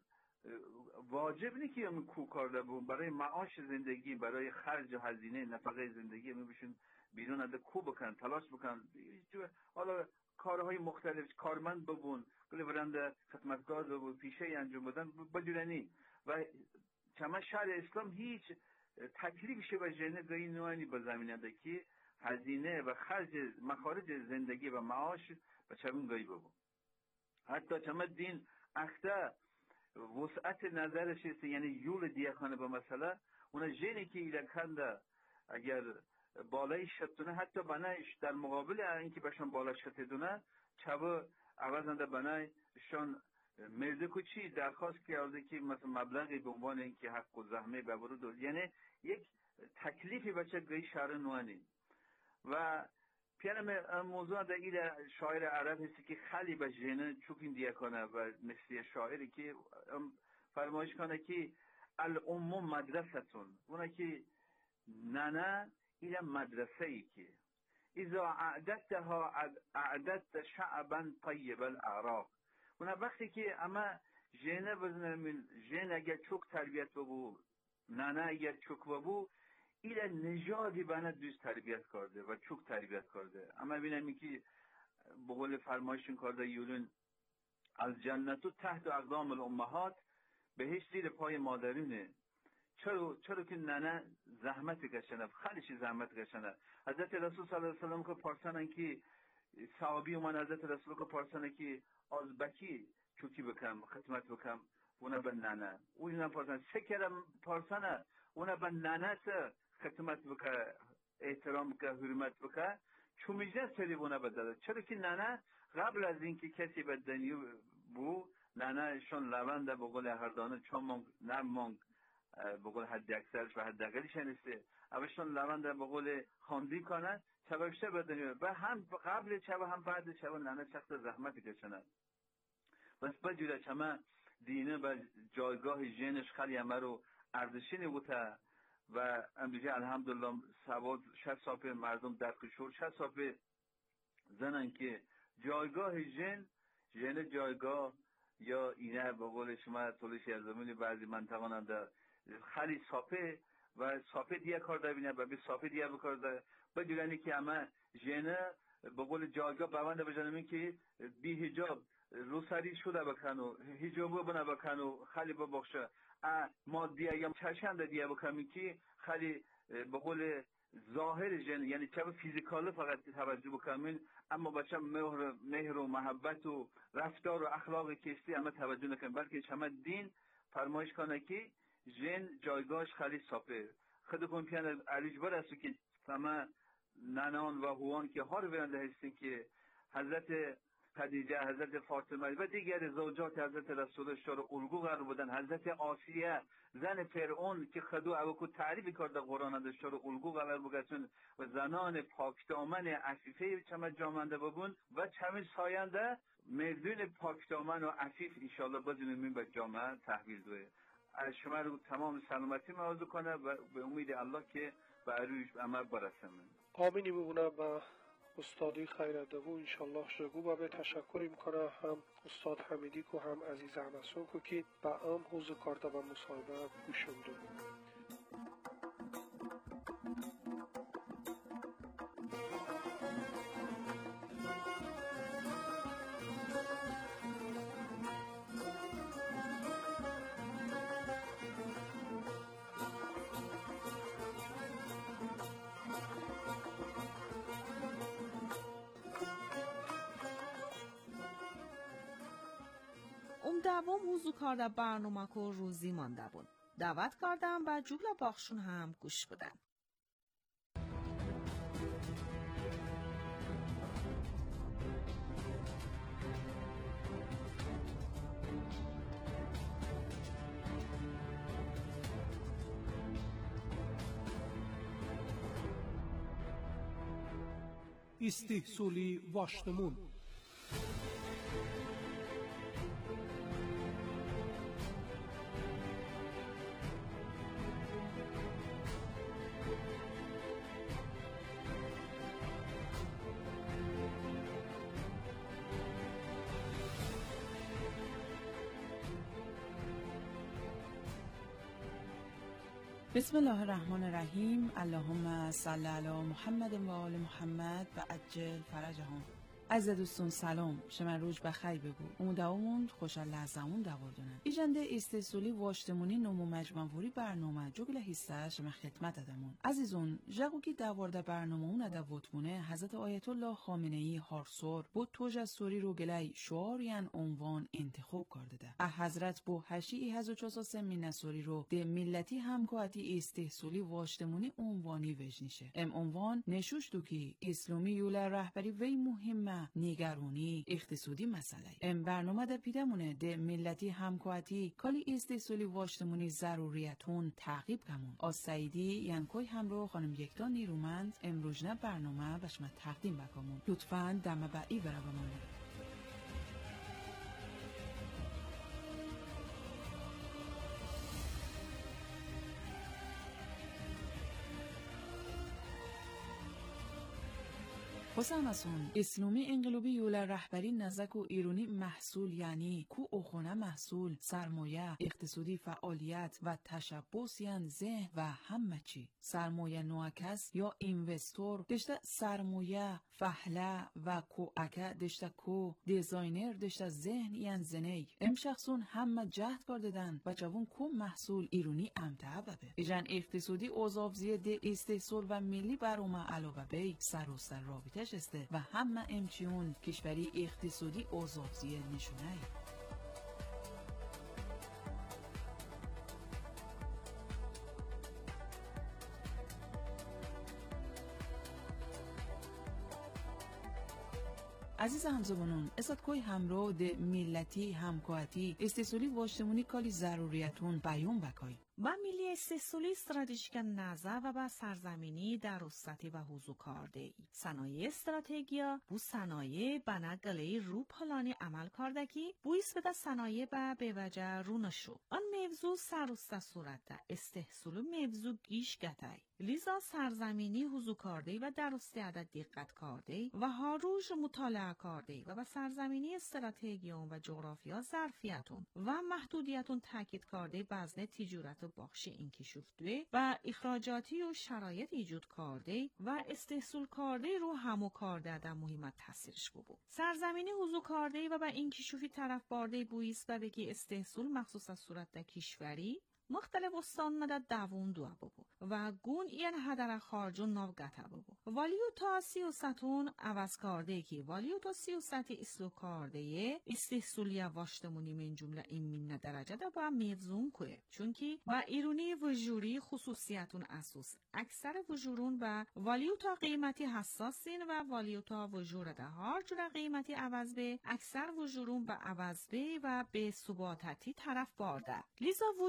واجب نیست که اما کوکارده بود برای معاش زندگی، برای خرج و هزینه نفقه زندگی اما بشون بیرون اده کو بکن، تلاش بکن، حالا کارهای مختلف کارمند ببون، کلی برنده خدمتگار ببون، پیشه انجام بدن بجورنی. و چما شهر اسلام هیچ تکلیفش به جنه گاهی نوانی به زمینه ده که هزینه و خرج مخارج زندگی و معاش به چمون گاهی ببون. حتی چما دین اخته وسعت نظرش است، یعنی یول دیگه به مسئله اون جنی که ایلکنده اگر بالای شتونه حتی بنایش در مقابل اینکه بهشون بالا شتدونه چبه عوضنده بنایشون مرده کچی درخواست کرده که مثلا مبلغی به عنوان اینکه حق و زحمه ببرود، یعنی یک تکلیفی بچه گئی شهر نوانی. و پیانم موضوع در این شاعر عرب هستی که خیلی به جنه چوکین دیگه کنه و مثل شاعری که فرمایش کنه که الام مدرستون، اونه که ننه ایل مدرسه ای که اذا اعددتها اعددت شعبا طیب الاعراق. اونه وقتی که اما جنه بزنمین جنه اگر چوک تربیت ببو، ننه اگر چوک ببو ایل نژادی بنا دوست تربیت کرده و چوک تربیت کرده. اما بینم که بقول فرمایشون کرده یولون از جنتو تحت اقدام الامهات، بهش زیر پای مادرینه. چرا که ننه زحمت کشنه، خیلی زحمت کشنه. حضرت رسول صلی الله علیه و سلم که پرسنن که صحابی اومد حضرت رسول که پرسنن که از بکی چوکی بکم خدمت بکم، اونا به ننه اونا پرسن سه کلم پرسنه اونا به ننه خدمت بکه، احترام بکه، حرمت بکه، چومیجه سری اونا بداده. چرا که ننه قبل از اینکه کسی به دنیا بو، ننه شون لونده بقول هر دانه چون مونگ نم مونگ بقول حد اکثرش و حد اقلش هنسته اوشون لونده بقول خاندی کنن چبکشه به دنیا و هم قبل چه هم بعد چه ننه چخت زحمتی کشنه. بس بجوره چما دینه و جایگاه جنش خیلی همه رو ارزشینی بوده و امروزه الحمدلله سواد 60 سال مردم در کشور 60 سال زنن که جایگاه جن جایگاه یا اینه به قول شما طولش ارزمونی بعضی منطقه نده خیلی صافه و صافه دیگه کار ده بینه و به صافه دیگه بکار بجورنی که همه جنه به قول جایگاه بونده بجنمین که بی حجاب روسری شده بکنو حجابو بنا بکنو خیلی ببخشه مادیه یا چشنده دیگه بکنی که خیلی به قول ظاهر جن یعنی چه فیزیکاله فقط توجه بکنین، اما بچه مهر و محبت و رفتار و اخلاق کسی اما توجه نکنین، بلکه چما دین فرمایش کنه که جن جایگاهش خیلی صافه. خودتون پیانه علیج برسو که تمام ننان و هوان که هار برنده هستین که حضرت خدیجه، حضرت فاطمه و دیگر زوجات حضرت رسول شار الگو قرار بودن. حضرت آسیه زن فرعون که خدو اوکو تعریف کرده قرآن ده شار الگو قرار بودن و زنان پاکدامن عفیفه چما جامنده ببون و چما ساینده مردون پاکدامن و عفیف انشالله بزنیم به جامعه تحویل دوه. از شما رو تمام سلامتی موضوع کنه و به امید الله که به عروش عمل برسم. آمینی میمونم و استادی خیرده و انشالله شگو و به تشکر میکنه هم استاد حمیدی که هم عزیز همسون که با هم حوض کارده و مصاحبه گوشنده. دوام حضور کارده برنامه که روزی مانده بود. دعوت کردم و جوگل باخشون هم گوش بدن. استحصالی واشتمون. بسم الله الرحمن الرحیم. اللهم صل علی محمد و آل محمد و عجل فرجهم. عزیز دوستان سلام، شما روز بخیر بگو. امیدوارم خوشحال لحظه‌مون دواردونن. ایجنده استحصالی واشتمونی نمو مجموعی برنامه جوگل حصه شما خدمت دادمون. عزیزون، جاگوکی دوارده برنامه‌مون دعوتمونه حضرت آیت الله خامنه‌ای هارسور بود توج از سوری رو گلای شعاریان عنوان انتخاب کرده ده. حضرت بو 8403 من سوری رو ده ملتی همکاتی استحصالی واشتمونی عنوانی وجنیشه. عنوان نشوش دو کی اسلامی یول رهبری وی مهمه نگرانی اقتصادی مسئله. برنامه ده پیدمونه ده ملتی همکاتی کالی استحصالی واشتمونی ضروریتون تعقیب کمون. از سعیدی ینکوی همراه خانم یکتا نیرومند امروزنه برنامه بشما تقدیم بکمون. لطفاً دم بایی برا بمانه. حسام اسون اسلامی انقلابی یول رهبری نزدیک و ایرانی محصول یعنی کو اخونه محصول سرمایه اقتصادی فعالیت و تشبس یعنی ذهن و همه چی سرمایه نوکس یا اینوستور دشته سرمایه فحله و کو اکه دشته کو دیزاینر دشته ذهن یعنی زنی ام شخصون همه جهد کردن و جوون کو محصول ایرانی امتحه ببه ایجان اقتصادی اوزافزیه ده استحصال و ملی برامه علاوه بی سر و سر رابطه شسته و همه امچیون کشوری اقتصادی اوزافزیه نشونه عزیز همزبانان، اسات کوی همراه ده ملتی همکاتی استحصالی واشتمونی کالی ضروریتون بیان بکای. با ملی استحصالی استراتژیک نظر و با سرزمینی در وسطی و حضور کرده ای. صنایع استراتژیا بو صنایع بنگلی رو پلانی عمل کرده کی بویس بده صنایع به وجه رو نشو. آن موضوع سروسته صورت ده استحصال موضوع گیش گتای. لیزا سرزمینی حضور کرده و در عدد دقت کرده و هاروش مطالعه کرده و با سرزمینی استراتژیون و جغرافیا ظرفیتون و محدودیتون تاکید کرده وزن تجارت بخش این کشوفتوه و اخراجاتی و شرایط ایجاد کرده و استحصال کرده رو همو کرده در مهمت تاثیرش بود. سرزمینی حضور کرده و با این کشوفی طرف بارده بویست و بگی استحصال مخصوص از صورت در کشوری مختلف استان مدد دوون دو بابو و گون این هدر خارجون ناو گته بابو والیو تا 300 عوض کرده کی والیو تا 300 اسلو کرده استحصالی واشتمونی من جمله این من درجه ده با موزون که چونکی و ایرونی وجوری خصوصیتون اساس اکثر وجورون و والیو تا قیمتی حساسین و والیو تا وجور ده هر جور قیمتی عوض به اکثر وجورون به عوض به و به ثباتتی طرف بارده لیزا وجورون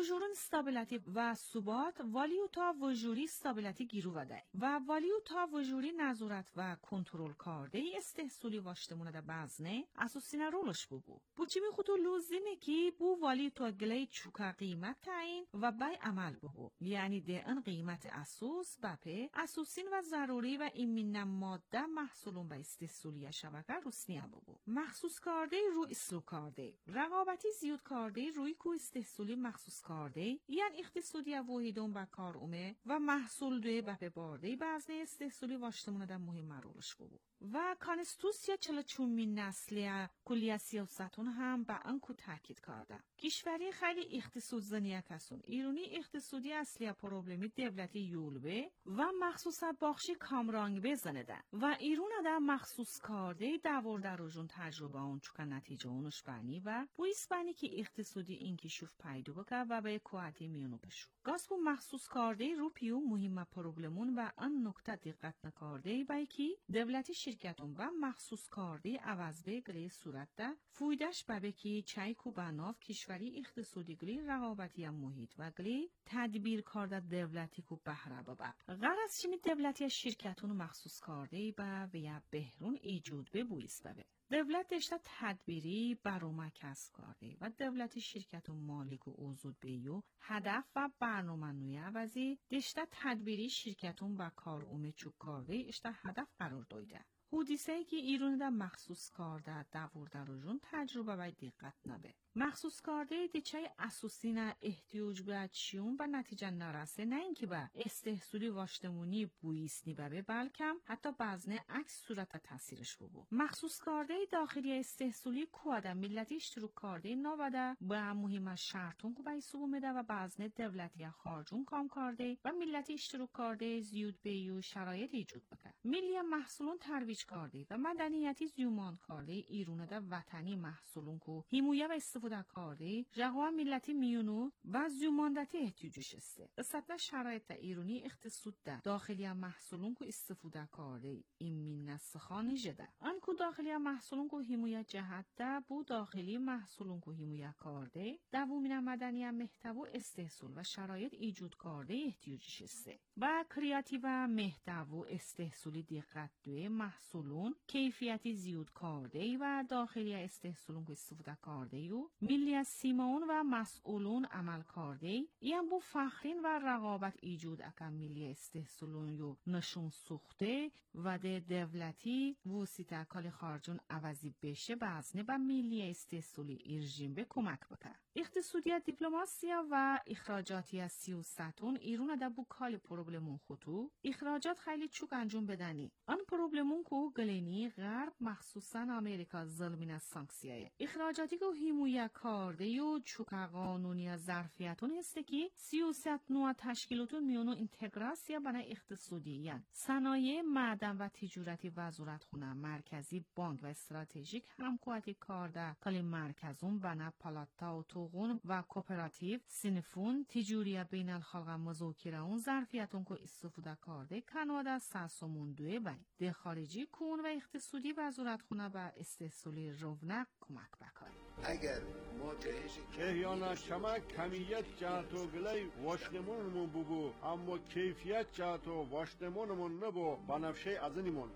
stability و ثبات والیوتا وجوری stability گیرو وده و والیوتا وجوری نظارت و کنترل کرده استحصولی واشتمونه ده بزنه اساسینه رولش بو. بوچی می خودو لوزینه که بو والیوتا گلی چوکا قیمت تعیین و بای عمل بو. یعنی ده ان قیمت اساس بپه اساسین و ضروری و ایمین ماده محصولون به استحصولی شبکه روسنیه بو. مخصوص کرده رو اسلو کرده. رقابتی زیاد کرده روی کو استحصولی مخصوص کرده یعنی اقتصادی واحدون با کار اومه و محصول دوی بپه بارده بزنه استحصولی واشتمونه ده مهم رولش بو. و کانستوسیا 44 نسلیه کلیه سیاستون هم به انکو تاکید کرده. کشوری خیلی اقتصاد زنیه کسون. ایرانی اقتصادی اصلی پروبلمی دولتی یولبه و مخصوصا بخشی کامرانگ بزنه ده. و ایران ده مخصوص کرده دورده روشون تجربه اون چکا نتیجه اونش بانی و بویس بانی که اقتصادی این کشوف پیدا بکه و به کوهاتی میونو بشو. گاسپو مخصوص کرده رو پیو مهم پروبلمون و ان نکته دقت نکرده بایی که دولتی شرکتون با مخصوص کرده عوض به گلی صورت ده فویدش بابه که چایکو بناف کشوری اقتصادی گلی رقابتی محیط و گلی تدبیر کرده دولتی کو بهره بابا غرض چمی دولتی شرکتون مخصوص کرده با ویا بهرون ایجود به بویس بابه دولت دشته تدبیری برنامه کسب کرده و دولت شرکت و مالک و اوزود بیو هدف و برنامه نوی عوضی دشته تدبیری شرکتون با کار اومه چوب کرده اشته هدف قرار دایده. حدیثه که ایران ده مخصوص کرده دورده روشون تجربه و دقت نبه. مخصوص کرده دیچه اساسین احتیاج به چیون و نتیجه نرسه نه اینکه به استحصولی واشتمونی بویست نیبه بلکه حتی بزنه عکس صورت تاثیرش بو. مخصوص کرده داخلی استحصولی کوده ملتی اشتراک کرده نوده با مهم شرطون که بای سبو میده و بزنه دولتی خارجون کام کرده و ملتی اشتراک کرده زیود بیو شرایط ایجود بکه. ملی محصولون ترویج کرده و مدنیتی زیومان کرده ایران ده وطنی محصولون کو حمایت و استفاده کرده جهان ملتی میونو و زیوماندتی احتیاجش است. اصلا شرایط ایرانی اقتصاد ده داخلی محصولون کو استفاده کرده این من نسخانی جده. آنکو داخلی محصولون کو حمایت جهت ده بو داخلی محصولون کو حمایت کرده دومین مدنی محتوا استحصال و شرایط ایجاد کرده احتیاجش است. با کریاتیو و محتوا استحصالی دقت دوی محصولون کیفیتی زیاد کرده و داخلی استحصالون کو استفاده کرده و ملی سیمون و مسئولون عمل کرده این بو فخرین و رقابت ایجود اکم ملی استحصالون یو نشون سوخته و ده دولتی وسیطه کال خارجون عوضی بشه بزنه با ملی استحصالی ایرژیم به کمک بکن. اقتصادی دیپلماسیا و اخراجاتی سیاستون ایران ده بو کال پروبلمون خودو اخراجات خیلی چوک انجام بدنی. آن پروبلمون کو گلینی غرب مخصوصا امریکا ظلمین از سانکسیه. اخراجاتی که حمایت کرده و چوک قانونی از ظرفیتون هسته که سیاست نوع تشکیلاتون میونو اینتگراسیا بنا اقتصادیان. صنایع معدن و تجارتی وزارت خونه مرکزی بانک و استراتژیک همکاری کرده کلی مرکزون بنا پالاتا و توغون و کوپراتیو سینفون تجاری بین الخلق مذاکره اون ظرفیتون که استفاده کرده کانادا ساسومون دوی بین ده خارجی کون و اقتصادی وزارت خونه به استحصالی رونق کمک بکنه. اگر ما جهش احیانا کمک کمیت جهت و گلی واشتمونمون ببو اما کیفیت جهت و واشتمونمون نبو بنفشه ازنیمون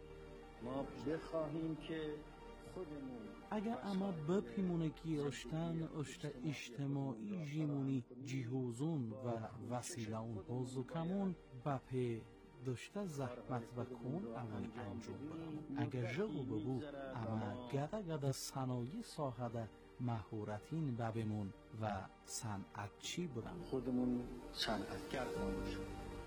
ما بخواهیم که خودمون اگر اما بپیمونه که اشتن اجتماعی جیمونی جیهوزون و وسیله اون حوزو کمون بپی داشته زحمت و کون اولی انجام برم اگر جغو ببو اما گده صنایع ساخده مهورتین ببمون و صنعتچی برم خودمون صنعتگر باشیم.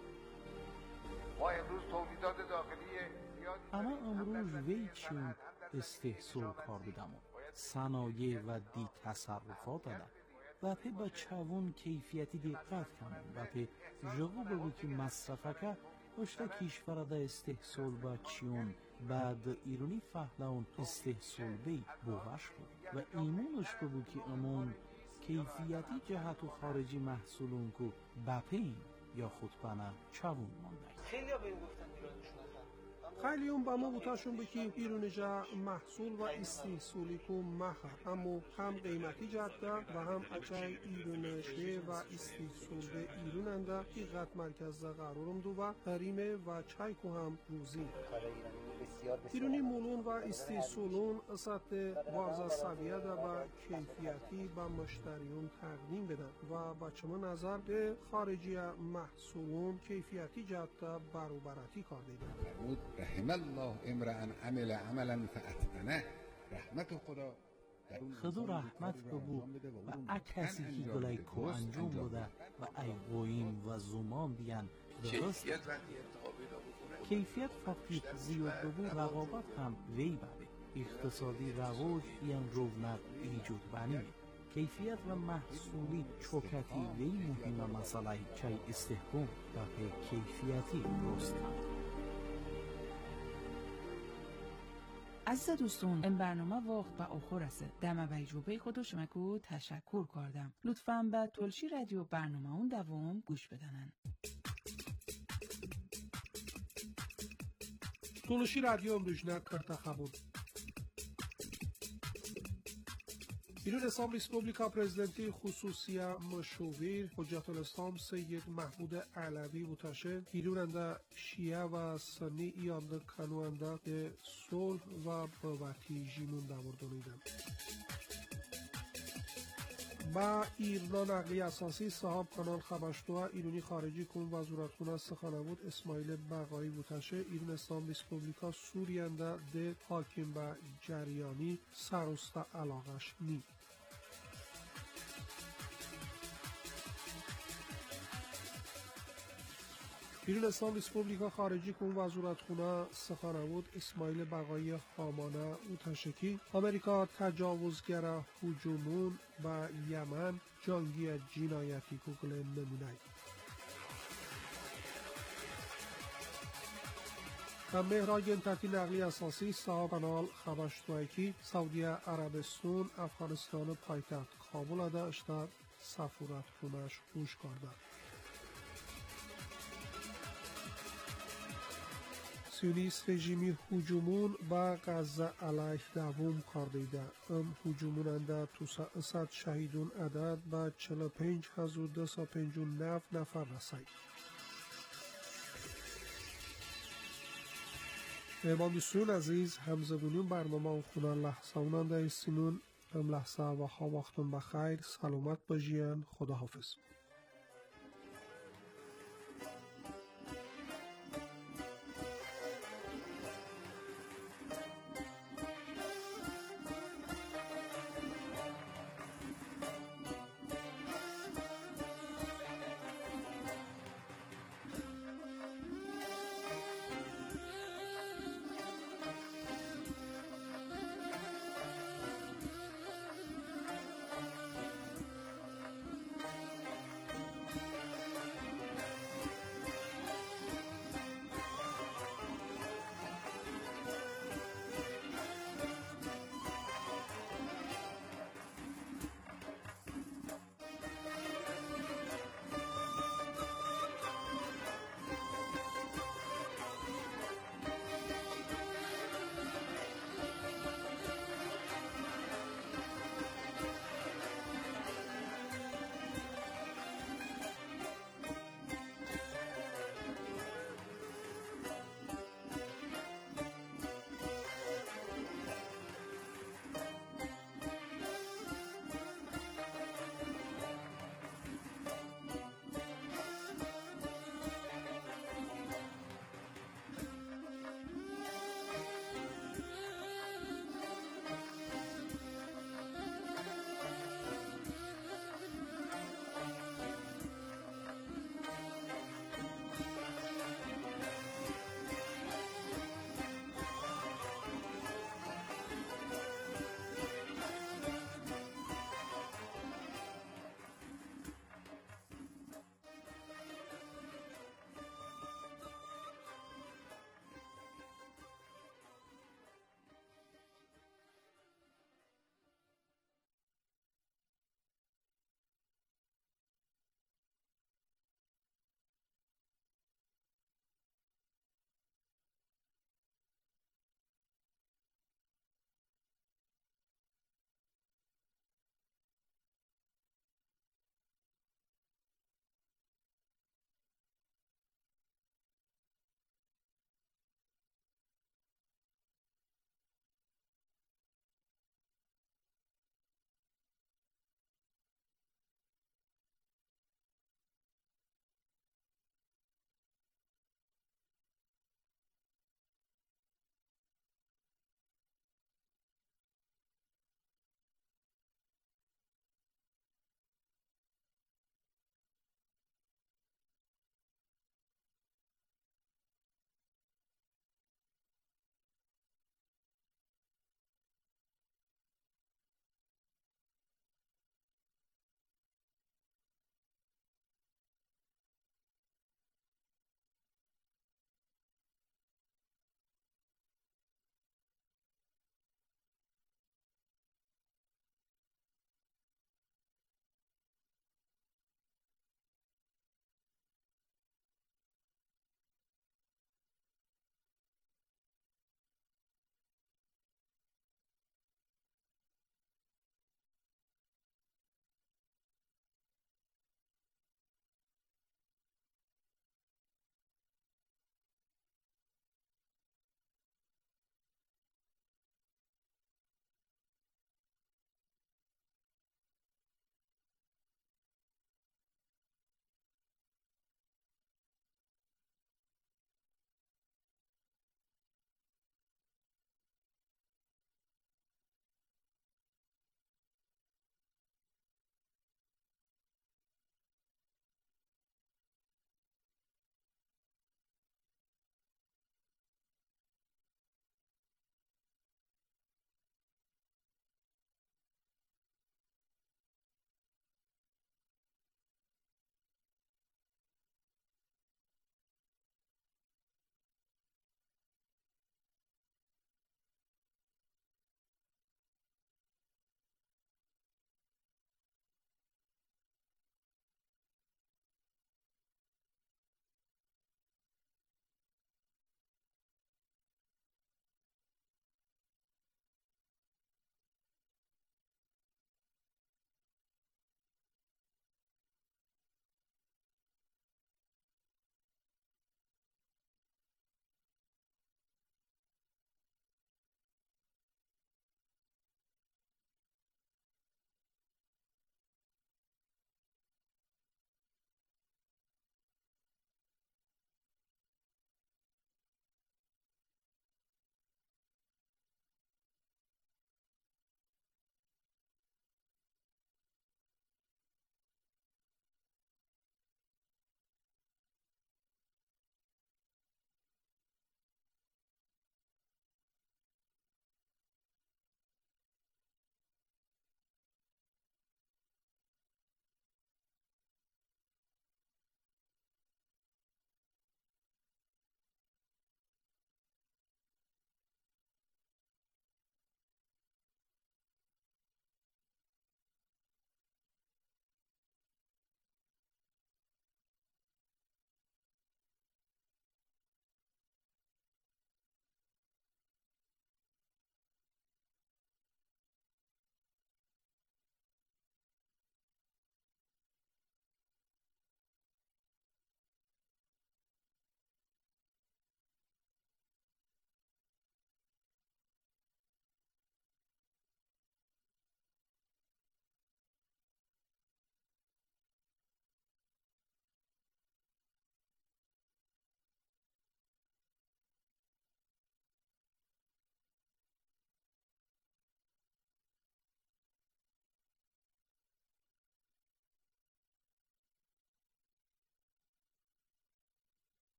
ما امروز تولیدات داخلی اما امروز وی چون استحصال کار بدمون صنایع و دی تصرفات دادم و پی با چوون کیفیتی دقت کنم و پی جغو بگو که مصرفه که اشتا کشور دا استحصال با چیون بعد ایرانی فهلون استحصال بی بوش بود و ایمونش بگو که امون کیفیتی جهت و خارجی محصولون که بپی یا خود بنا چوون مانده. خیلی ها به این گفتن ایرانشون نکن خیلیون با ما بوتاشون بکی ایرونجا محصول و استحصولی که مخر اما هم قیمتی جده و هم اچای ایرونشه و استحصول به ایروننده که قد مرکز قرارم دو و حریمه و چای که هم روزی ایرونی مولون و استحصولون سطح وارزا سویه و کیفیتی به مشتریون تقدیم بدن و با چما نظر به خارجی محصولون کیفیتی جده برابرتی کار دیدن. رحم الله امرأ عمل عملا فاتقنه. رحمت خدا خدا رحمت بگو و اکسی که گلای کو انجام بوده و ای قویم و زمان بیان درست کیفیت وقتی زیاد بگو رقابت هم وی بده اقتصادی رواج یان رونق ایجاد بنیه کیفیت و محصولی چوکتی وی مهم مسئله چای استحکام و به کیفیتی درست کرد. عزیز دوستون این برنامه وقت به آخر است. دم ویجوبه خودو شمکو تشکر کردم. لطفاً به تلشی رادیو برنامه اون دوام گوش بدنن. تلشی رادیو امروجنا کرده خبر. ایران اسلام ریسپوبلیکا پرزیدنتی خصوصی مشاور حجت الاسلام سید محمود علوی بوتاشه ایراننده شیعه و سنی ایانده کنوانده به صلح و بوتی جیمون داوردانیدن. با ایرنا نقلی اساسی صاحب کانال خبرشتوه ایرانی خارجی کن وزارتخانه سخنگوی اسماعیل بقایی بوتاشه ایران اسلام ریسپوبلیکا سوریانده ده حاکم به جریانی سروسته علاقش نی. ایران اسلام ریسپوبلیکا خارجی کن وزارتخانه سخنگوی اسماعیل بقایی هامانه اوتشکی امریکا تجاوزگر هجومون به یمن جنگی جنایتی کوکل نمونه و مهراجن ترتی نقلی اساسی صاحب کانال خبرشتویکی سعودی عربستان افغانستان پایتخت کابل داشته سفارت خونش خوش کرده. سیونیست رژیمی هجومون با غزه علیه دوام کردیده. ام هجوموننده تو صد شهیدون عدد با 45,259 نفر رسید. مهمان عزیز همزبونون برنامه خونه لحظه اوننده استینون ام لحظه و ها وقتون بخیر سلامت باشین خداحافظ.